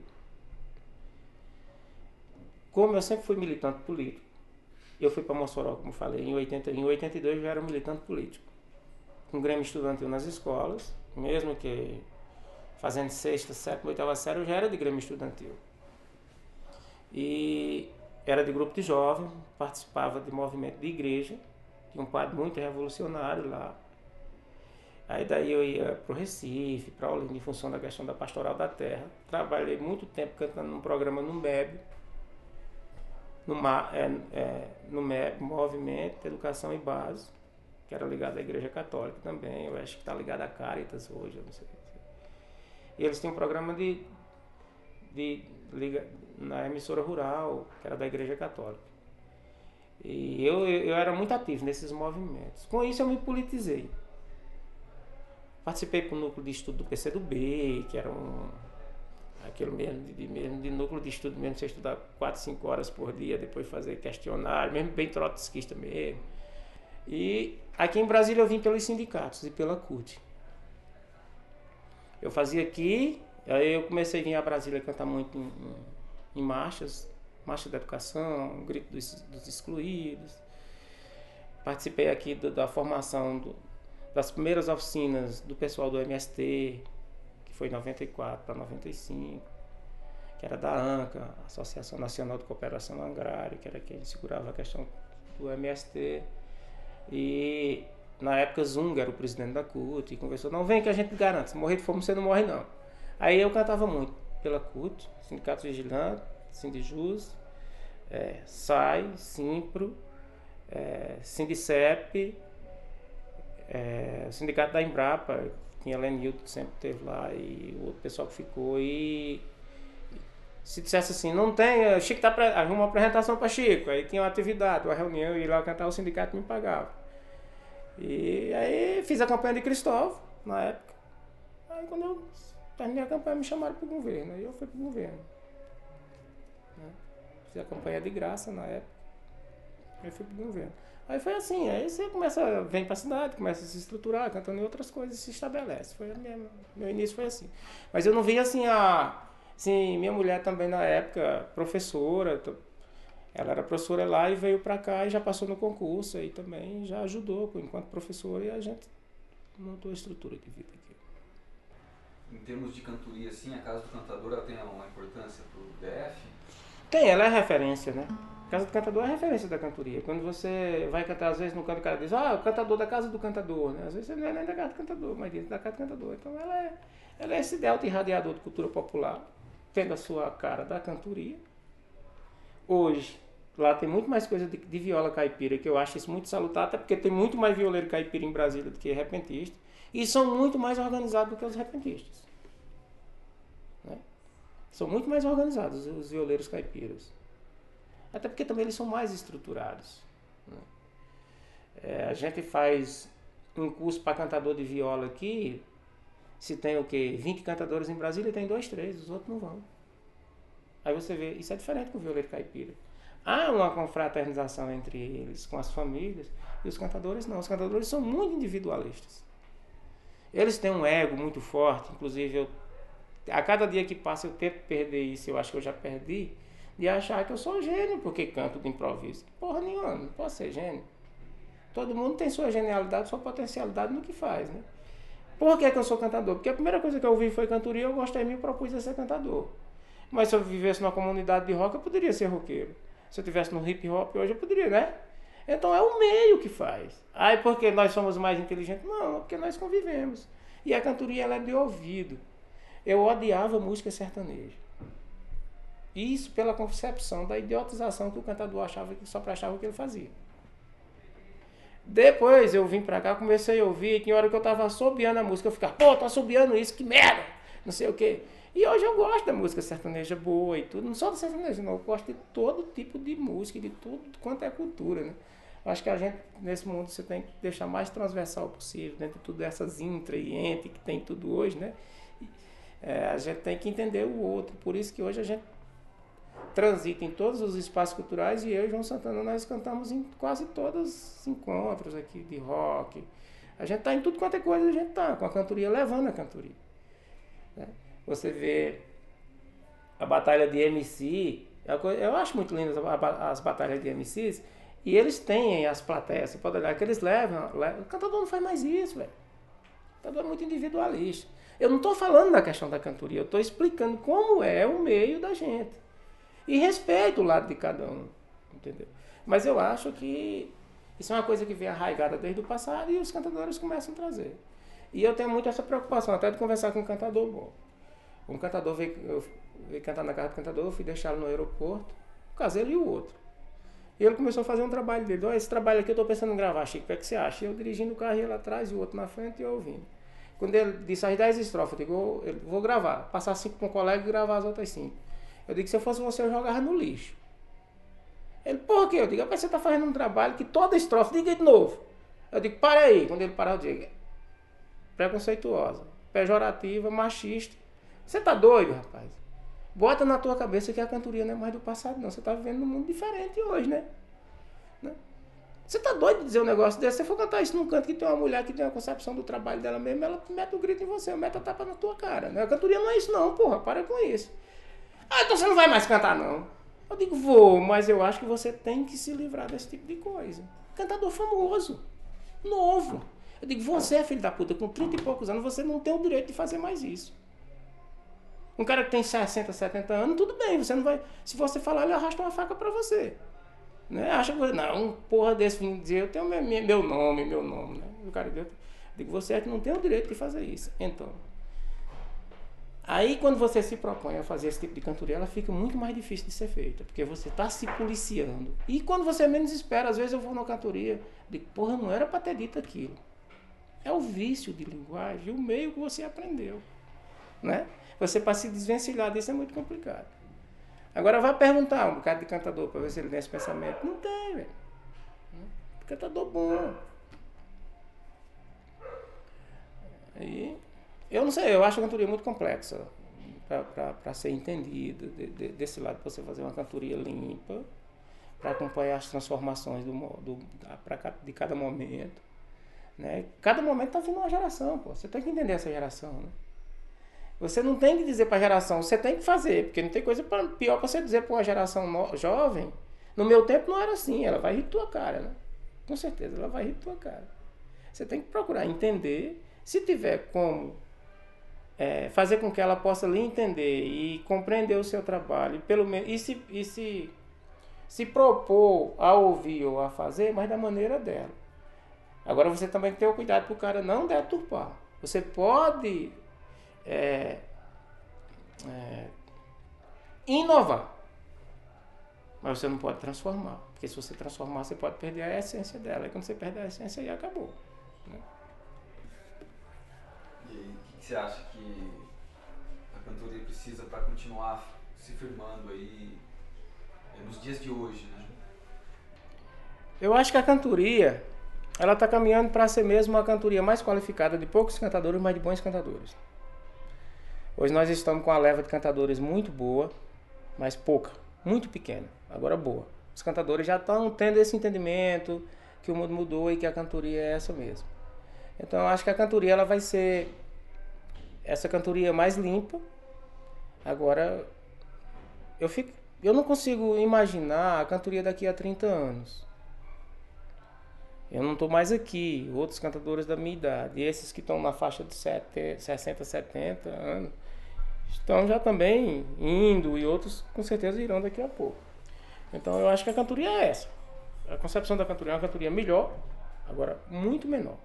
Como eu sempre fui militante político, eu fui para Mossoró, como falei, em, oitenta, em oitenta e dois eu já era um militante político, com grêmio estudantil nas escolas, mesmo que fazendo sexta, sétima, oitava série, eu já era de grêmio estudantil. E era de grupo de jovens, participava de movimento de igreja, tinha um padre muito revolucionário lá. Aí daí eu ia para o Recife, para Olinda, em função da questão da pastoral da terra. Trabalhei muito tempo cantando num programa no M E B, no, é, é, no M E B, Movimento de Educação e Base, que era ligado à Igreja Católica também, eu acho que está ligado à Caritas hoje, eu não sei. E eles tinham um programa de, de, de na emissora rural, que era da Igreja Católica. E eu, eu era muito ativo nesses movimentos. Com isso eu me politizei. Participei do núcleo de estudo do P C do B, que era um, aquele mesmo de, mesmo de núcleo de estudo, mesmo você estudar quatro, cinco horas por dia, depois fazer questionário, mesmo bem trotskista mesmo. E aqui em Brasília eu vim pelos sindicatos e pela C U T. Eu fazia aqui, aí eu comecei a vir a Brasília cantar muito em, em, em marchas, marcha da educação, grito dos, dos excluídos. Participei aqui do, da formação do, das primeiras oficinas do pessoal do M S T, que foi em noventa e quatro para noventa e cinco, que era da ANCA, Associação Nacional de Cooperação Agrária, que era quem segurava a questão do M S T. E na época Zunga era o presidente da C U T e conversou, não, vem que a gente garante, se morrer de fome você não morre não. Aí eu cantava muito pela C U T, Sindicato Vigilante, Sindijus, é, S A I, Simpro, é, Sindicep, é, o sindicato da Embrapa, tinha Lenilton que sempre esteve lá e o outro pessoal que ficou. E se dissesse assim, não tem, Chico tá pra, arruma uma apresentação para Chico, aí tinha uma atividade, uma reunião, eu ia lá cantar, o sindicato me pagava. E aí fiz a campanha de Cristóvão na época. Aí quando eu terminei a campanha me chamaram para o governo, aí eu fui para o governo. Né? Fiz a campanha de graça na época, aí fui para o governo. Aí foi assim, aí você começa, vem para a cidade, começa a se estruturar, cantando em outras coisas, se estabelece. Foi a minha, meu início foi assim. Mas eu não vi assim a... Assim, minha mulher também na época, professora, ela era professora lá e veio para cá e já passou no concurso, aí também já ajudou enquanto professora e a gente montou a estrutura de vida aqui. Em termos de cantoria, assim, a Casa do Cantador ela tem uma importância para o D F? Tem, ela é referência, né? A Casa do Cantador é referência da cantoria. Quando você vai cantar, às vezes no canto, o cara diz, ah, o cantador da Casa do Cantador, né? Às vezes você não é nem da Casa do Cantador, mas diz da Casa do Cantador. Então ela é, ela é esse delta irradiador de cultura popular, tendo a sua cara da cantoria. Hoje, lá tem muito mais coisa de, de viola caipira, que eu acho isso muito salutar, até porque tem muito mais violeiro caipira em Brasília do que repentista, e são muito mais organizados do que os repentistas. Né? São muito mais organizados os violeiros caipiras. Até porque também eles são mais estruturados. Né? É, a gente faz um curso para cantador de viola aqui, se tem o quê? vinte cantadores em Brasília, tem dois, três, os outros não vão. Aí você vê, isso é diferente com o violeiro caipira. Há uma confraternização entre eles, com as famílias, e os cantadores não. Os cantadores são muito individualistas. Eles têm um ego muito forte, inclusive eu, a cada dia que passa eu tento perder isso, eu acho que eu já perdi, de achar que eu sou gênio porque canto de improviso. Porra nenhuma, não posso ser gênio. Todo mundo tem sua genialidade, sua potencialidade no que faz, né? Por que que eu sou cantador? Porque a primeira coisa que eu ouvi foi cantoria, eu gostei e me propus a ser cantador. Mas se eu vivesse numa comunidade de rock, eu poderia ser roqueiro. Se eu estivesse no hip hop hoje, eu poderia, né? Então é o meio que faz. Aí porque nós somos mais inteligentes? Não, é porque nós convivemos. E a cantoria ela é de ouvido. Eu odiava música sertaneja. Isso pela concepção da idiotização que o cantador achava que só prestava o que ele fazia. Depois eu vim pra cá, comecei a ouvir, e tinha hora que eu tava assobiando a música, eu ficava, pô, tô assobiando isso, que merda, não sei o quê. E hoje eu gosto da música sertaneja boa e tudo, não só da sertaneja, não, eu gosto de todo tipo de música, de tudo quanto é cultura, né? Eu acho que a gente, nesse mundo, você tem que deixar mais transversal possível, dentro de tudo essas intra e ente que tem tudo hoje, né? É, a gente tem que entender o outro, por isso que hoje a gente transita em todos os espaços culturais e eu e João Santana nós cantamos em quase todos os encontros aqui de rock. A gente está em tudo quanto é coisa, a gente está com a cantoria, levando a cantoria. Né? Você vê a batalha de M C, eu acho muito lindas as batalhas de M Cs, e eles têm as plateias, você pode olhar que eles levam, levam. O cantador não faz mais isso, velho. O cantador é muito individualista. Eu não estou falando da questão da cantoria, eu estou explicando como é o meio da gente. E respeito o lado de cada um, entendeu? Mas eu acho que isso é uma coisa que vem arraigada desde o passado e os cantadores começam a trazer. E eu tenho muito essa preocupação, até de conversar com um cantador bom. Um cantador veio, eu veio cantar na casa do cantador, eu fui deixá-lo no aeroporto, o caseiro e o outro. E ele começou a fazer um trabalho dele. Olha, esse trabalho aqui eu estou pensando em gravar, Chico, o que é que você acha? E eu dirigindo o carro, ele lá atrás e o outro na frente e eu ouvindo. Quando ele disse as dez estrofes, eu digo, eu vou gravar, passar cinco para um colega e gravar as outras cinco. Eu digo que se eu fosse você, eu jogava no lixo. Ele, por quê? Eu digo, você está fazendo um trabalho que toda estrofe, diga de novo. Eu digo, para aí. Quando ele parar, eu digo, preconceituosa, pejorativa, machista. Você tá doido, rapaz? Bota na tua cabeça que a cantoria não é mais do passado, não. Você tá vivendo num mundo diferente hoje, né? né? Você tá doido de dizer um negócio desse? Se você for cantar isso num canto que tem uma mulher que tem uma concepção do trabalho dela mesmo, ela mete o grito em você, mete a tapa na tua cara. Né? A cantoria não é isso não, porra. Para com isso. Ah, então você não vai mais cantar, não. Eu digo, vou, mas eu acho que você tem que se livrar desse tipo de coisa. Cantador famoso, novo. Eu digo, você, filho da puta, com trinta e poucos anos, você não tem o direito de fazer mais isso. Um cara que tem sessenta, setenta anos, tudo bem, você não vai... Se você falar, ele arrasta uma faca pra você. Né? Acha que, não, um porra desse vim dizer, eu tenho meu, meu nome, meu nome. Né? O cara, eu digo, você é que não tem o direito de fazer isso. Então... Aí, quando você se propõe a fazer esse tipo de cantoria, ela fica muito mais difícil de ser feita, porque você está se policiando. E quando você menos espera, às vezes eu vou numa cantoria, digo, porra, não era para ter dito aquilo. É o vício de linguagem, o meio que você aprendeu. Né? Você, para se desvencilhar disso, é muito complicado. Agora, vai perguntar um bocado de cantador para ver se ele tem esse pensamento. Não tem, velho. Cantador bom. Aí... Eu não sei, eu acho a cantoria muito complexa para ser entendida, de, de, desse lado, para você fazer uma cantoria limpa, para acompanhar as transformações do, do, pra, de cada momento. Né? Cada momento está vindo uma geração, pô. Você tem que entender essa geração. Né? Você não tem que dizer para a geração, você tem que fazer, porque não tem coisa pra, pior para você dizer para uma geração no, jovem. No meu tempo não era assim, ela vai rir tua cara, né? Com certeza, ela vai rir tua cara. Você tem que procurar entender, se tiver como... É, fazer com que ela possa lhe entender e compreender o seu trabalho, pelo menos, e, se, e se, se propor a ouvir ou a fazer, mas da maneira dela. Agora você também tem que ter o cuidado para o cara não deturpar. Você pode é, é, inovar, mas você não pode transformar, porque se você transformar, você pode perder a essência dela, e quando você perde a essência, aí acabou. Né? Você acha que a cantoria precisa para continuar se firmando aí nos dias de hoje, né? Eu acho que a cantoria, ela está caminhando para ser mesmo uma cantoria mais qualificada de poucos cantadores, mas de bons cantadores. Hoje nós estamos com uma leva de cantadores muito boa, mas pouca, muito pequena, agora boa. Os cantadores já estão tendo esse entendimento que o mundo mudou e que a cantoria é essa mesmo. Então eu acho que a cantoria ela vai ser essa cantoria mais limpa. Agora, eu, fico, eu não consigo imaginar a cantoria daqui a trinta anos. Eu não estou mais aqui. Outros cantadores da minha idade, esses que estão na faixa de sessenta, setenta anos, estão já também indo, e outros com certeza irão daqui a pouco. Então eu acho que a cantoria é essa. a concepção da cantoria é uma cantoria melhor, agora muito menor.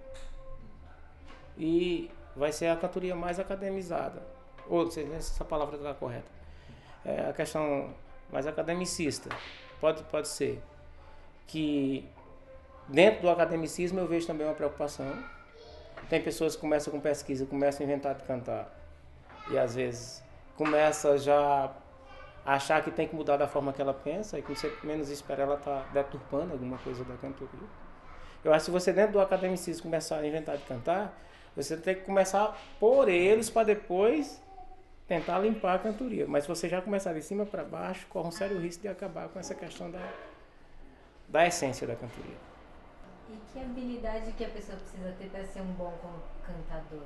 E vai ser a cantoria mais academizada. Ou, não sei se essa palavra está correta. É a questão mais academicista. Pode, pode ser que dentro do academicismo eu vejo também uma preocupação. Tem pessoas que começam com pesquisa, começam a inventar de cantar. E às vezes começa já a achar que tem que mudar da forma que ela pensa. E quando você menos espera, ela está deturpando alguma coisa da cantoria. Eu acho que se você dentro do academicismo começar a inventar de cantar, você tem que começar por eles para depois tentar limpar a cantoria. Mas se você já começar de cima para baixo, corre um sério risco de acabar com essa questão da, da essência da cantoria. E que habilidade que a pessoa precisa ter para ser um bom cantador?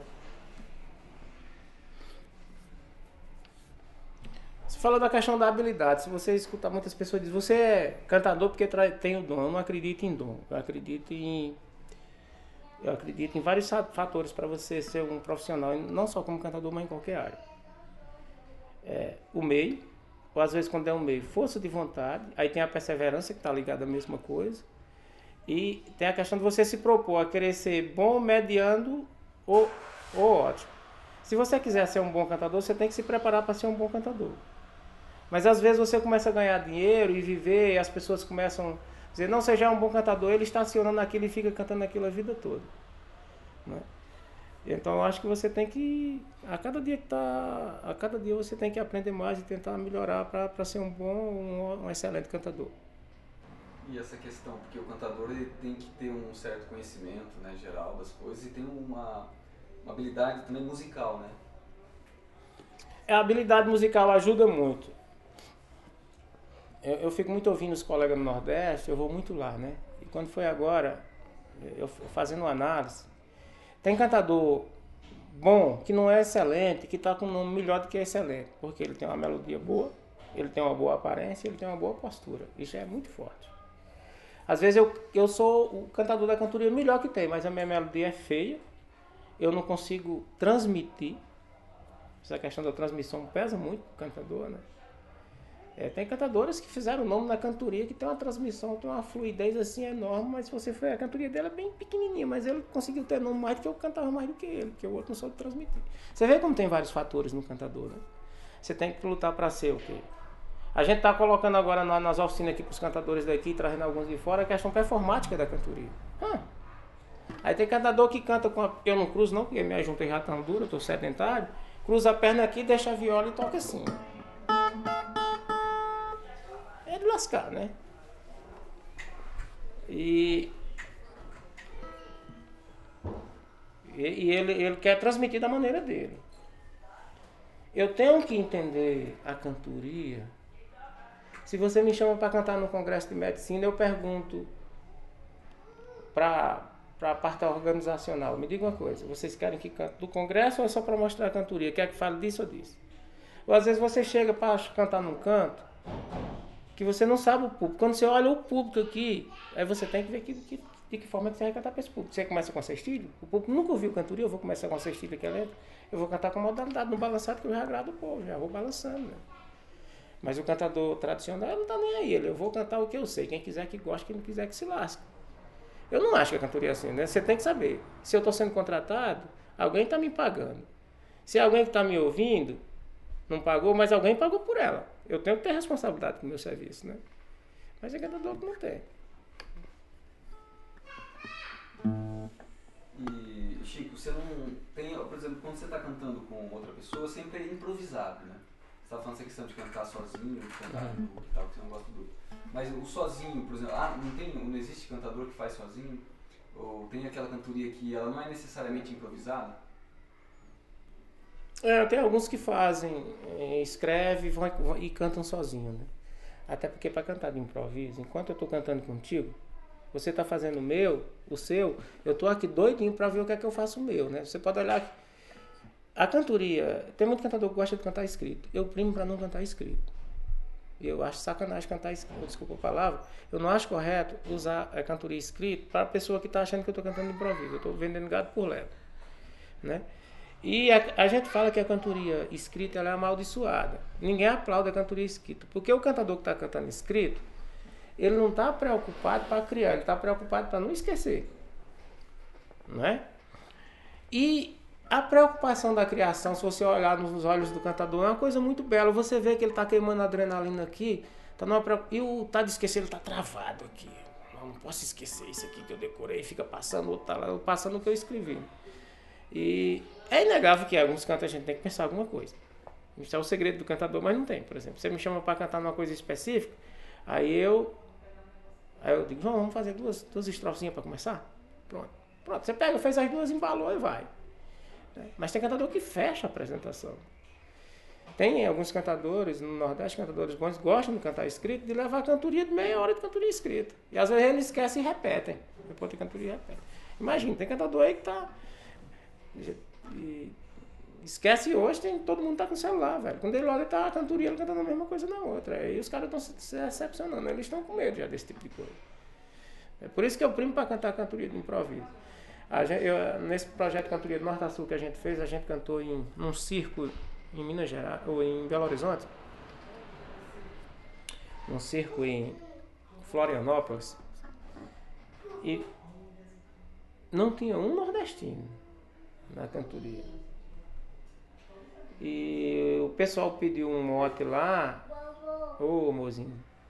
Você fala da questão da habilidade. Se você escutar muitas pessoas dizem, você é cantador porque tem o dom. Eu não acredito em dom. Eu acredito em, eu acredito em vários fatores para você ser um profissional, não só como cantador, mas em qualquer área. É, o meio, ou às vezes quando é um meio, força de vontade. Aí tem a perseverança, que está ligada à mesma coisa. E tem a questão de você se propor a querer ser bom, mediano ou, ou ótimo. Se você quiser ser um bom cantador, você tem que se preparar para ser um bom cantador. Mas às vezes você começa a ganhar dinheiro e viver, e as pessoas começam a dizer, não, você já é um bom cantador, ele estaciona naquilo e fica cantando aquilo a vida toda. Né? Então eu acho que você tem que, a cada dia que tá, a cada dia você tem que aprender mais e tentar melhorar para ser um bom, um, um excelente cantador. E essa questão, porque o cantador ele tem que ter um certo conhecimento, né, geral das coisas e tem uma, uma habilidade também musical, né? A habilidade musical ajuda muito. Eu, eu fico muito ouvindo os colegas no Nordeste, eu vou muito lá, né? E quando foi agora, eu fazendo análise, tem cantador bom, que não é excelente, que está com um nome melhor do que excelente, porque ele tem uma melodia boa, ele tem uma boa aparência, ele tem uma boa postura. Isso é muito forte. Às vezes eu, eu sou o cantador da cantoria melhor que tem, mas a minha melodia é feia, eu não consigo transmitir. Essa questão da transmissão pesa muito pro cantador, né? É, tem cantadores que fizeram o nome na cantoria, que tem uma transmissão, tem uma fluidez assim enorme, mas se você for, a cantoria dele é bem pequenininha, mas ele conseguiu ter nome mais do que eu cantava mais do que ele, porque o outro não soube transmitir. Você vê como tem vários fatores no cantador, né? Você tem que lutar para ser o quê? A gente está colocando agora nas oficinas aqui para os cantadores daqui, trazendo alguns de fora, a questão performática da cantoria. Hum. Aí tem cantador que canta com a... Eu não cruzo não, porque minha junta já tão dura, eu estou sedentário. Cruza a perna aqui, deixa a viola e toca assim. É de lascar, né? E, e ele, ele quer transmitir da maneira dele. Eu tenho que entender a cantoria. Se você me chama para cantar no Congresso de Medicina, eu pergunto para a parte organizacional. Me diga uma coisa, vocês querem que cante do Congresso ou é só para mostrar a cantoria? Quer que fale disso ou disso? Ou às vezes você chega para cantar num canto que você não sabe o público. Quando você olha o público aqui, aí você tem que ver que, que, de que forma que você vai cantar para esse público. Você começa com cestilho, o público nunca ouviu cantoria, eu vou começar com cestilho aqui lento, eu vou cantar com modalidade no balançado que eu já agrado o povo, já vou balançando, né? Mas o cantador tradicional não tá nem aí, ele, eu vou cantar o que eu sei, quem quiser que goste, quem não quiser que se lasque. Eu não acho que a cantoria é assim, né? Você tem que saber, se eu estou sendo contratado, alguém está me pagando. Se alguém que está me ouvindo não pagou, mas alguém pagou por ela. Eu tenho que ter responsabilidade com o meu serviço, né? Mas é cantador que não tem. E, Chico, você não tem, por exemplo, quando você está cantando com outra pessoa, sempre é improvisado, né? Você estava falando essa questão de cantar sozinho, de cantar no grupo e tal, que você não gosta do... Mas o sozinho, por exemplo, ah, não, tem, não existe cantador que faz sozinho? Ou tem aquela cantoria que ela não é necessariamente improvisada? É, tem alguns que fazem, escrevem e cantam sozinho, né? Até porque para cantar de improviso, enquanto eu estou cantando contigo, você está fazendo o meu, o seu, eu estou aqui doidinho para ver o que é que eu faço o meu, né? Você pode olhar... A cantoria, tem muito cantador que gosta de cantar escrito. Eu primo para não cantar escrito. Eu acho sacanagem cantar escrito, desculpa a palavra. Eu não acho correto usar a cantoria escrito para a pessoa que está achando que eu estou cantando de improviso. Eu estou vendendo gado por leve, né? E a, a gente fala que a cantoria escrita ela é amaldiçoada. Ninguém aplaude a cantoria escrita. Porque o cantador que está cantando escrito, ele não está preocupado para criar, ele está preocupado para não esquecer. Não é? E a preocupação da criação, se você olhar nos olhos do cantador, é uma coisa muito bela. Você vê que ele está queimando adrenalina aqui, tá numa, e o tá de esquecer, ele está travado aqui. Não, não posso esquecer isso aqui que eu decorei, fica passando, outro tá lá, passando o que eu escrevi. E é inegável que alguns cantos a gente tem que pensar alguma coisa. Isso é o segredo do cantador, mas não tem. Por exemplo, você me chama para cantar numa coisa específica, aí eu, aí eu digo, vamos fazer duas, duas estrofinhas para começar? Pronto. Pronto, você pega, fez as duas, embalou e vai. Mas tem cantador que fecha a apresentação. Tem alguns cantadores, no Nordeste, cantadores bons, gostam de cantar escrito, de levar a cantoria de meia hora de cantoria escrita. E às vezes eles esquecem e repetem. Depois tem cantoria e repetem. Imagina, tem cantador aí que tá... E esquece hoje, tem, todo mundo tá com celular, velho. Quando ele olha, tá a cantoria, ele cantando a mesma coisa na outra. Aí os caras estão se, se decepcionando, eles estão com medo já desse tipo de coisa. É por isso que eu primo para cantar a cantoria de improviso. A gente, eu, nesse projeto de cantoria do Norte a Sul que a gente fez, a gente cantou em num circo em Minas Gerais, ou em Belo Horizonte, num circo em Florianópolis, e não tinha um nordestino na cantoria. E o pessoal pediu um mote lá, ô mozinho.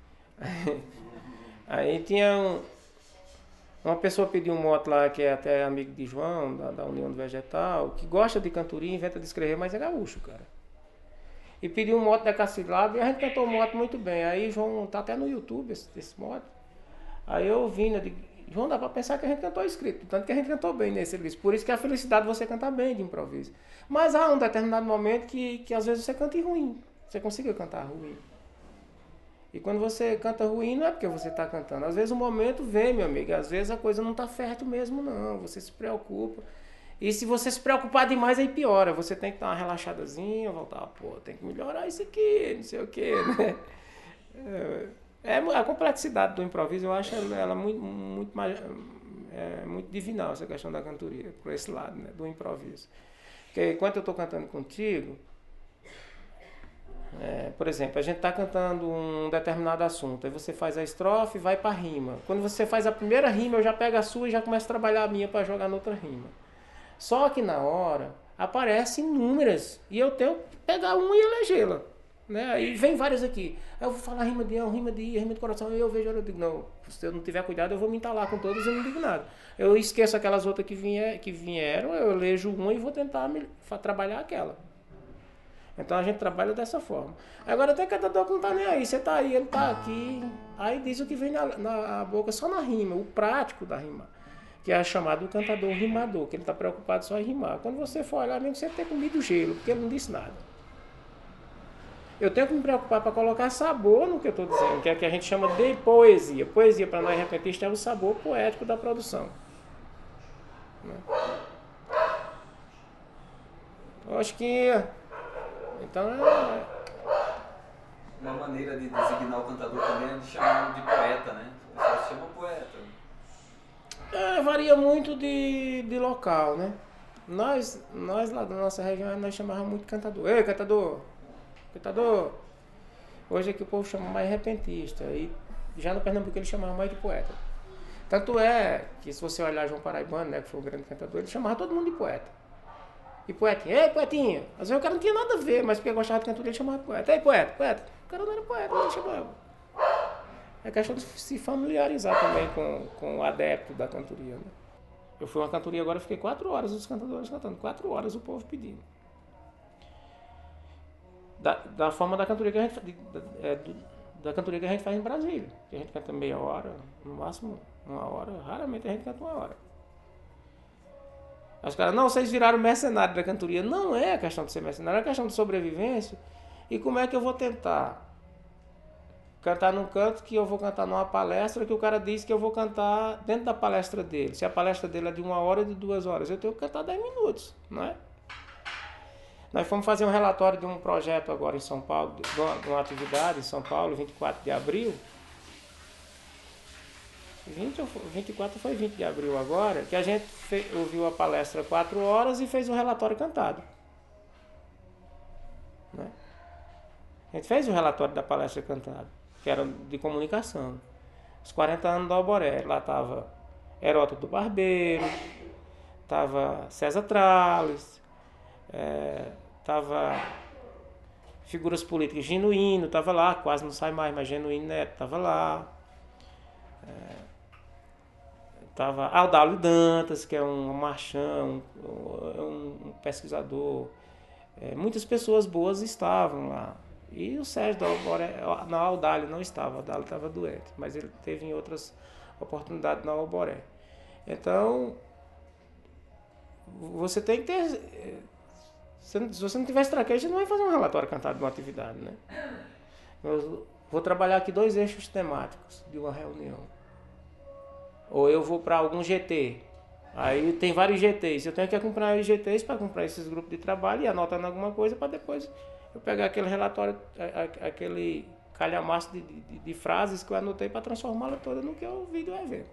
Aí tinha um, uma pessoa pediu um mote lá, que é até amigo de João, da, da União do Vegetal, que gosta de cantoria, inventa de escrever, mas é gaúcho, cara. E pediu um mote da Cacilaba e a gente cantou o mote muito bem. Aí João tá até no YouTube esse, esse mote. Aí eu vim, eu digo, João, dá pra pensar que a gente cantou escrito, tanto que a gente cantou bem nesse. Ele disse, por isso que é a felicidade de você cantar bem de improviso. Mas há um determinado momento que, que às vezes você canta ruim, você conseguiu cantar ruim. E quando você canta ruim, não é porque você está cantando. Às vezes o momento vem, meu amigo, às vezes a coisa não está fértil mesmo, não. Você se preocupa. E se você se preocupar demais, aí piora. Você tem que dar uma relaxadazinha, voltar, pô, tem que melhorar isso aqui, não sei o quê, né? É, a complexidade do improviso, eu acho ela, ela muito, muito, mais, é, muito divinal, essa questão da cantoria, por esse lado, né, do improviso. Porque enquanto eu estou cantando contigo, é, por exemplo, a gente está cantando um determinado assunto, aí você faz a estrofe e vai para a rima. Quando você faz a primeira rima, eu já pego a sua e já começo a trabalhar a minha para jogar noutra rima. Só que na hora aparecem inúmeras e eu tenho que pegar uma e elegê-la, né? Aí vem várias aqui. Aí eu vou falar rima de ão, rima de i, rima de coração, e eu vejo, eu digo, não, se eu não tiver cuidado, eu vou me entalar com todas e não digo nada. Eu esqueço aquelas outras que, vier, que vieram, eu elejo uma e vou tentar me, trabalhar aquela. Então a gente trabalha dessa forma. Agora tem cantador que não tá nem aí, você tá aí, ele tá aqui, aí diz o que vem na, na boca só na rima, o prático da rima. Que é chamado o cantador rimador, que ele está preocupado só em rimar. Quando você for olhar, mesmo você tem comido gelo, porque ele não disse nada. Eu tenho que me preocupar para colocar sabor no que eu estou dizendo, que é o que a gente chama de poesia. Poesia, para nós repentistas, é o sabor poético da produção. Eu acho que... Então é... Uma maneira de designar o cantador também é de chamar de poeta, né? O pessoal se chama poeta. É, varia muito de, de local, né? Nós, nós lá da nossa região, nós chamávamos muito cantador. Ei, cantador! Cantador! Hoje aqui o povo chama mais repentista. E já no Pernambuco ele chamava mais de poeta. Tanto é que se você olhar João Paraibano, né, que foi um grande cantador, ele chamava todo mundo de poeta. E poetinha, ei, poetinha! Às vezes o cara não tinha nada a ver, mas porque gostava de cantoria ele chamava de poeta. Ei, poeta, poeta! O cara não era poeta, ele chamava. É questão de se familiarizar também com, com o adepto da cantoria, né? Eu fui uma cantoria agora, fiquei quatro horas os cantadores cantando, quatro horas o povo pedindo. Da, da forma da cantoria que a gente da, é, da cantoria que a gente faz em Brasília, que a gente canta meia hora, no máximo uma hora, raramente a gente canta uma hora. Os caras, não, vocês viraram mercenário da cantoria. Não é questão de ser mercenário, é questão de sobrevivência. E como é que eu vou tentar cantar num canto que eu vou cantar numa palestra que o cara diz que eu vou cantar dentro da palestra dele. Se a palestra dele é de uma hora ou de duas horas, eu tenho que cantar dez minutos, não é? Nós fomos fazer um relatório de um projeto agora em São Paulo, de uma, de uma atividade em São Paulo, vinte e quatro de abril. vinte, vinte e quatro foi vinte de abril agora, que a gente fez, ouviu a palestra quatro horas e fez um relatório cantado. Né? A gente fez o relatório da palestra cantada, que era de comunicação. os quarenta anos da Alboré. Lá estava Heródoto do Barbeiro, estava César Tralles, estava figuras políticas, Genuíno estava lá, quase não sai mais, mas Genuíno Neto estava lá. Estava Aldalho Dantas, que é um marchão, um, um pesquisador. É, muitas pessoas boas estavam lá. E o Sérgio da Alboré, na Aldalho não estava, Aldalho estava doente, mas ele teve em outras oportunidades na Alboré. Então, você tem que ter... Se você não tiver estratégia, você não vai fazer um relatório cantado de uma atividade, né? Eu vou trabalhar aqui dois eixos temáticos de uma reunião. Ou eu vou para algum G T. Aí tem vários G Tês. Eu tenho que acompanhar os G Tês para comprar esses grupos de trabalho e anotando alguma coisa para depois eu pegar aquele relatório, aquele calhamaço de, de, de frases que eu anotei para transformá-la toda no que eu vi do evento.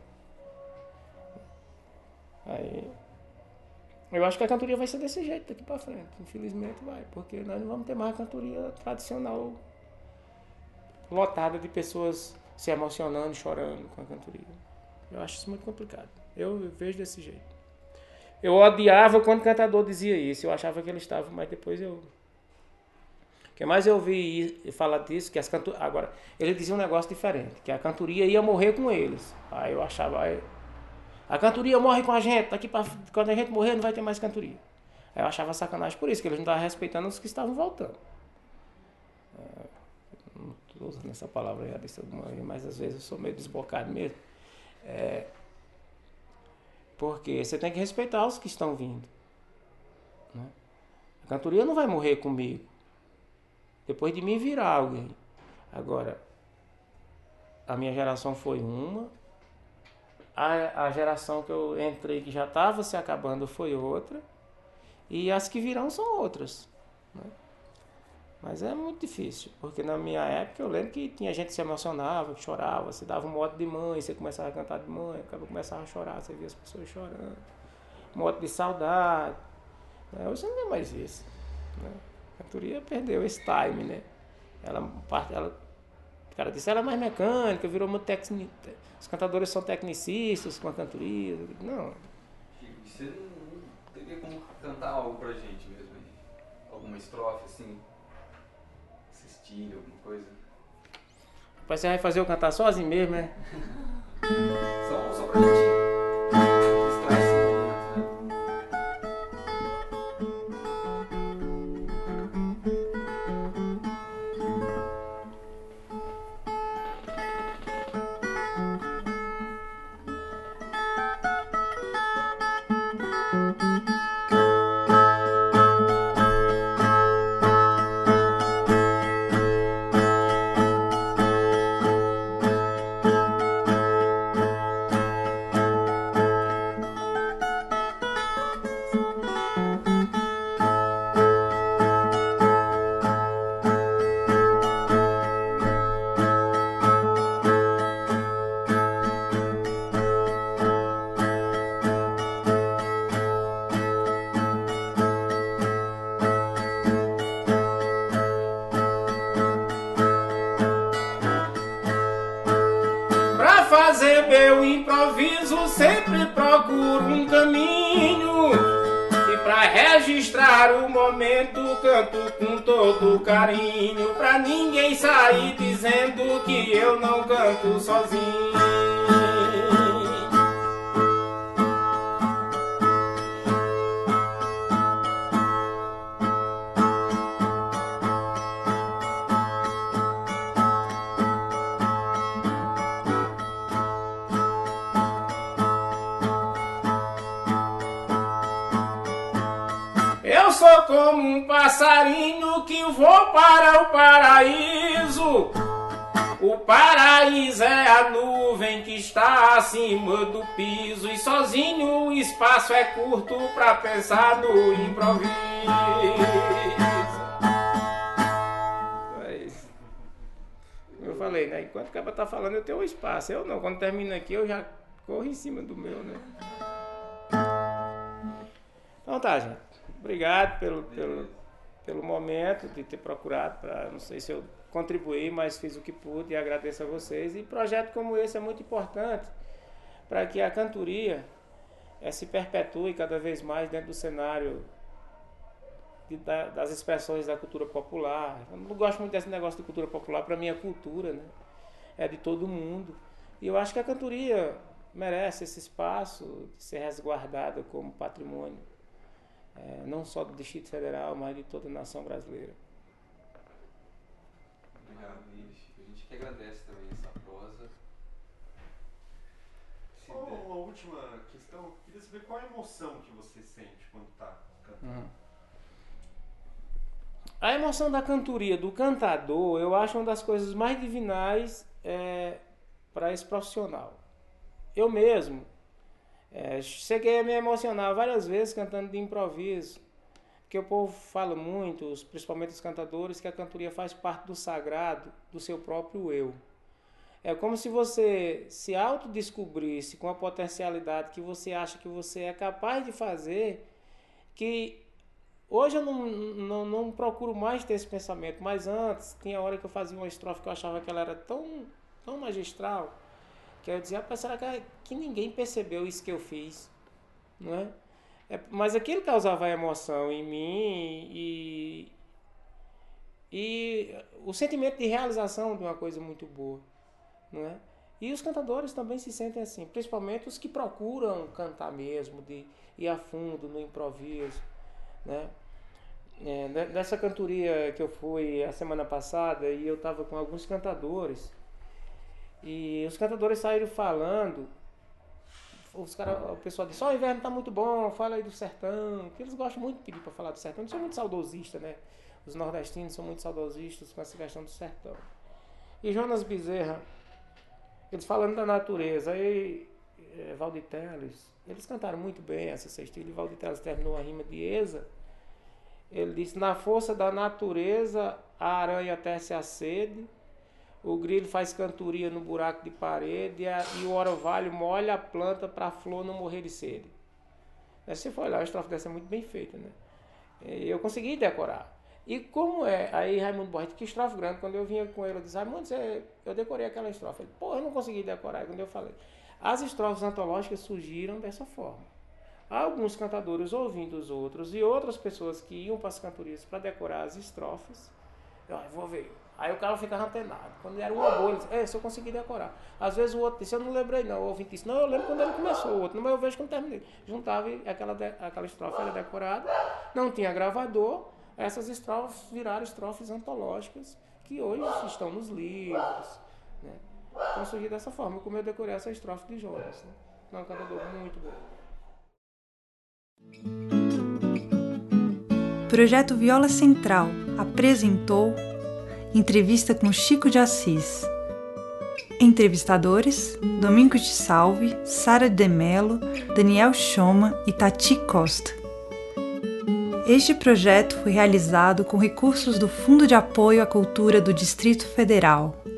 Aí, eu acho que a cantoria vai ser desse jeito daqui para frente. Infelizmente vai, porque nós não vamos ter mais a cantoria tradicional lotada de pessoas se emocionando e chorando com a cantoria. Eu acho isso muito complicado. Eu vejo desse jeito. Eu odiava quando o cantador dizia isso. Eu achava que ele estava, mas depois eu... O que mais eu ouvi falar disso, que as cantor... Agora, ele dizia um negócio diferente, que a cantoria ia morrer com eles. Aí eu achava... Aí... A cantoria morre com a gente, daqui pra... quando a gente morrer não vai ter mais cantoria. Aí eu achava sacanagem por isso, que eles não estavam respeitando os que estavam voltando. É... Não estou usando essa palavra aí, mas às vezes eu sou meio desbocado mesmo. É, porque você tem que respeitar os que estão vindo, né? A cantoria não vai morrer comigo. Depois de mim virá alguém. Agora, a minha geração foi uma, a, a geração que eu entrei que já estava se acabando foi outra, e as que virão são outras, né? Mas é muito difícil, porque na minha época eu lembro que tinha gente que se emocionava, que chorava, você dava um mote de mãe, você começava a cantar de mãe, acaba começava a chorar, você via as pessoas chorando, mote de saudade, né? Hoje não é mais isso, né? A cantoria perdeu esse time, né? Ela, ela, o cara disse, ela é mais mecânica, virou muito técnica, os cantadores são tecnicistas com a cantoria, não. Chico, você não teria como cantar algo pra gente mesmo, alguma estrofe assim? Alguma coisa. Rapaz, você vai fazer eu cantar sozinho mesmo, né? Só, só pra gente extrair esse momento, fazer meu improviso, sempre procuro um caminho. E pra registrar o momento, canto com todo carinho. Pra ninguém sair dizendo que eu não canto sozinho. Eu sou como um passarinho que voa para o paraíso. O paraíso é a nuvem que está acima do piso. E sozinho o espaço é curto para pensar no improviso. Mas, eu falei, né? Enquanto o cara tá falando, eu tenho um espaço. Eu não, quando termina aqui, eu já corro em cima do meu, né? Então tá, gente. Obrigado pelo, pelo, pelo momento de ter procurado, pra, não sei se eu contribuí, mas fiz o que pude e agradeço a vocês. E projeto como esse é muito importante para que a cantoria é, se perpetue cada vez mais dentro do cenário de, da, das expressões da cultura popular. Eu não gosto muito desse negócio de cultura popular, para mim é cultura, né? É de todo mundo. E eu acho que a cantoria merece esse espaço de ser resguardada como patrimônio, é, não só do Distrito Federal, mas de toda a nação brasileira. Obrigado, Iris. A gente que agradece também essa prosa. Só uma última questão, eu queria saber qual a emoção que você sente quando está cantando. Uhum. A emoção da cantoria, do cantador, eu acho uma das coisas mais divinais é, para esse profissional. Eu mesmo é, cheguei a me emocionar várias vezes cantando de improviso, porque o povo fala muito, principalmente os cantadores, que a cantoria faz parte do sagrado do seu próprio eu. É como se você se autodescobrisse com a potencialidade que você acha que você é capaz de fazer, que hoje eu não, não, não procuro mais ter esse pensamento, mas antes tinha hora que eu fazia uma estrofe que eu achava que ela era tão, tão magistral, que eu dizia, rapaz, será que, que ninguém percebeu isso que eu fiz? Não é? É, mas aquilo causava emoção em mim e, e o sentimento de realização de uma coisa muito boa. Não é? E os cantadores também se sentem assim, principalmente os que procuram cantar mesmo, de ir a fundo no improviso. Né? É, nessa cantoria que eu fui a semana passada, e eu estava com alguns cantadores, e os cantadores saíram falando, os cara, o pessoal disse, ó, oh, o inverno está muito bom, fala aí do sertão, que eles gostam muito de pedir para falar do sertão, eles são muito saudosistas, né? Os nordestinos são muito saudosistas com essa questão do sertão. E Jonas Bezerra, eles falando da natureza, aí é, Valdir Teles, eles cantaram muito bem essa sextilha, e Valdir Teles terminou a rima de Eza. Ele disse, na força da natureza, a aranha tece a sede, o grilo faz cantoria no buraco de parede, e, a, e o orvalho molha a planta para a flor não morrer de sede. Se você for olhar, a estrofe dessa é muito bem feita, né? E eu consegui decorar. E como é, aí Raimundo Borges, que estrofe grande, quando eu vinha com ele, eu disse, Raimundo, você, eu decorei aquela estrofe. Ele, pô, eu não consegui decorar. E quando eu falei, as estrofes antológicas surgiram dessa forma. Alguns cantadores ouvindo os outros e outras pessoas que iam para as cantorias para decorar as estrofes, eu ah, vou ver. Aí o cara ficava antenado. Quando era uma boa, ele disse, é, se eu conseguir decorar. Às vezes o outro disse, eu não lembrei não. O ouvinte disse, não, eu lembro quando ele começou. O outro, não, mas eu vejo quando terminei. Juntava e aquela, de, aquela estrofe era decorada, não tinha gravador. Essas estrofes viraram estrofes antológicas que hoje estão nos livros. Né? Então surgiu dessa forma, como eu decorei essa estrofe de Jonas. Né? Então, é um cantador muito bom. Projeto Viola Central apresentou Entrevista com Chico de Assis. Entrevistadores: Domingos de Salve, Sara de Mello, Daniel Choma e Tati Costa. Este projeto foi realizado com recursos do Fundo de Apoio à Cultura do Distrito Federal.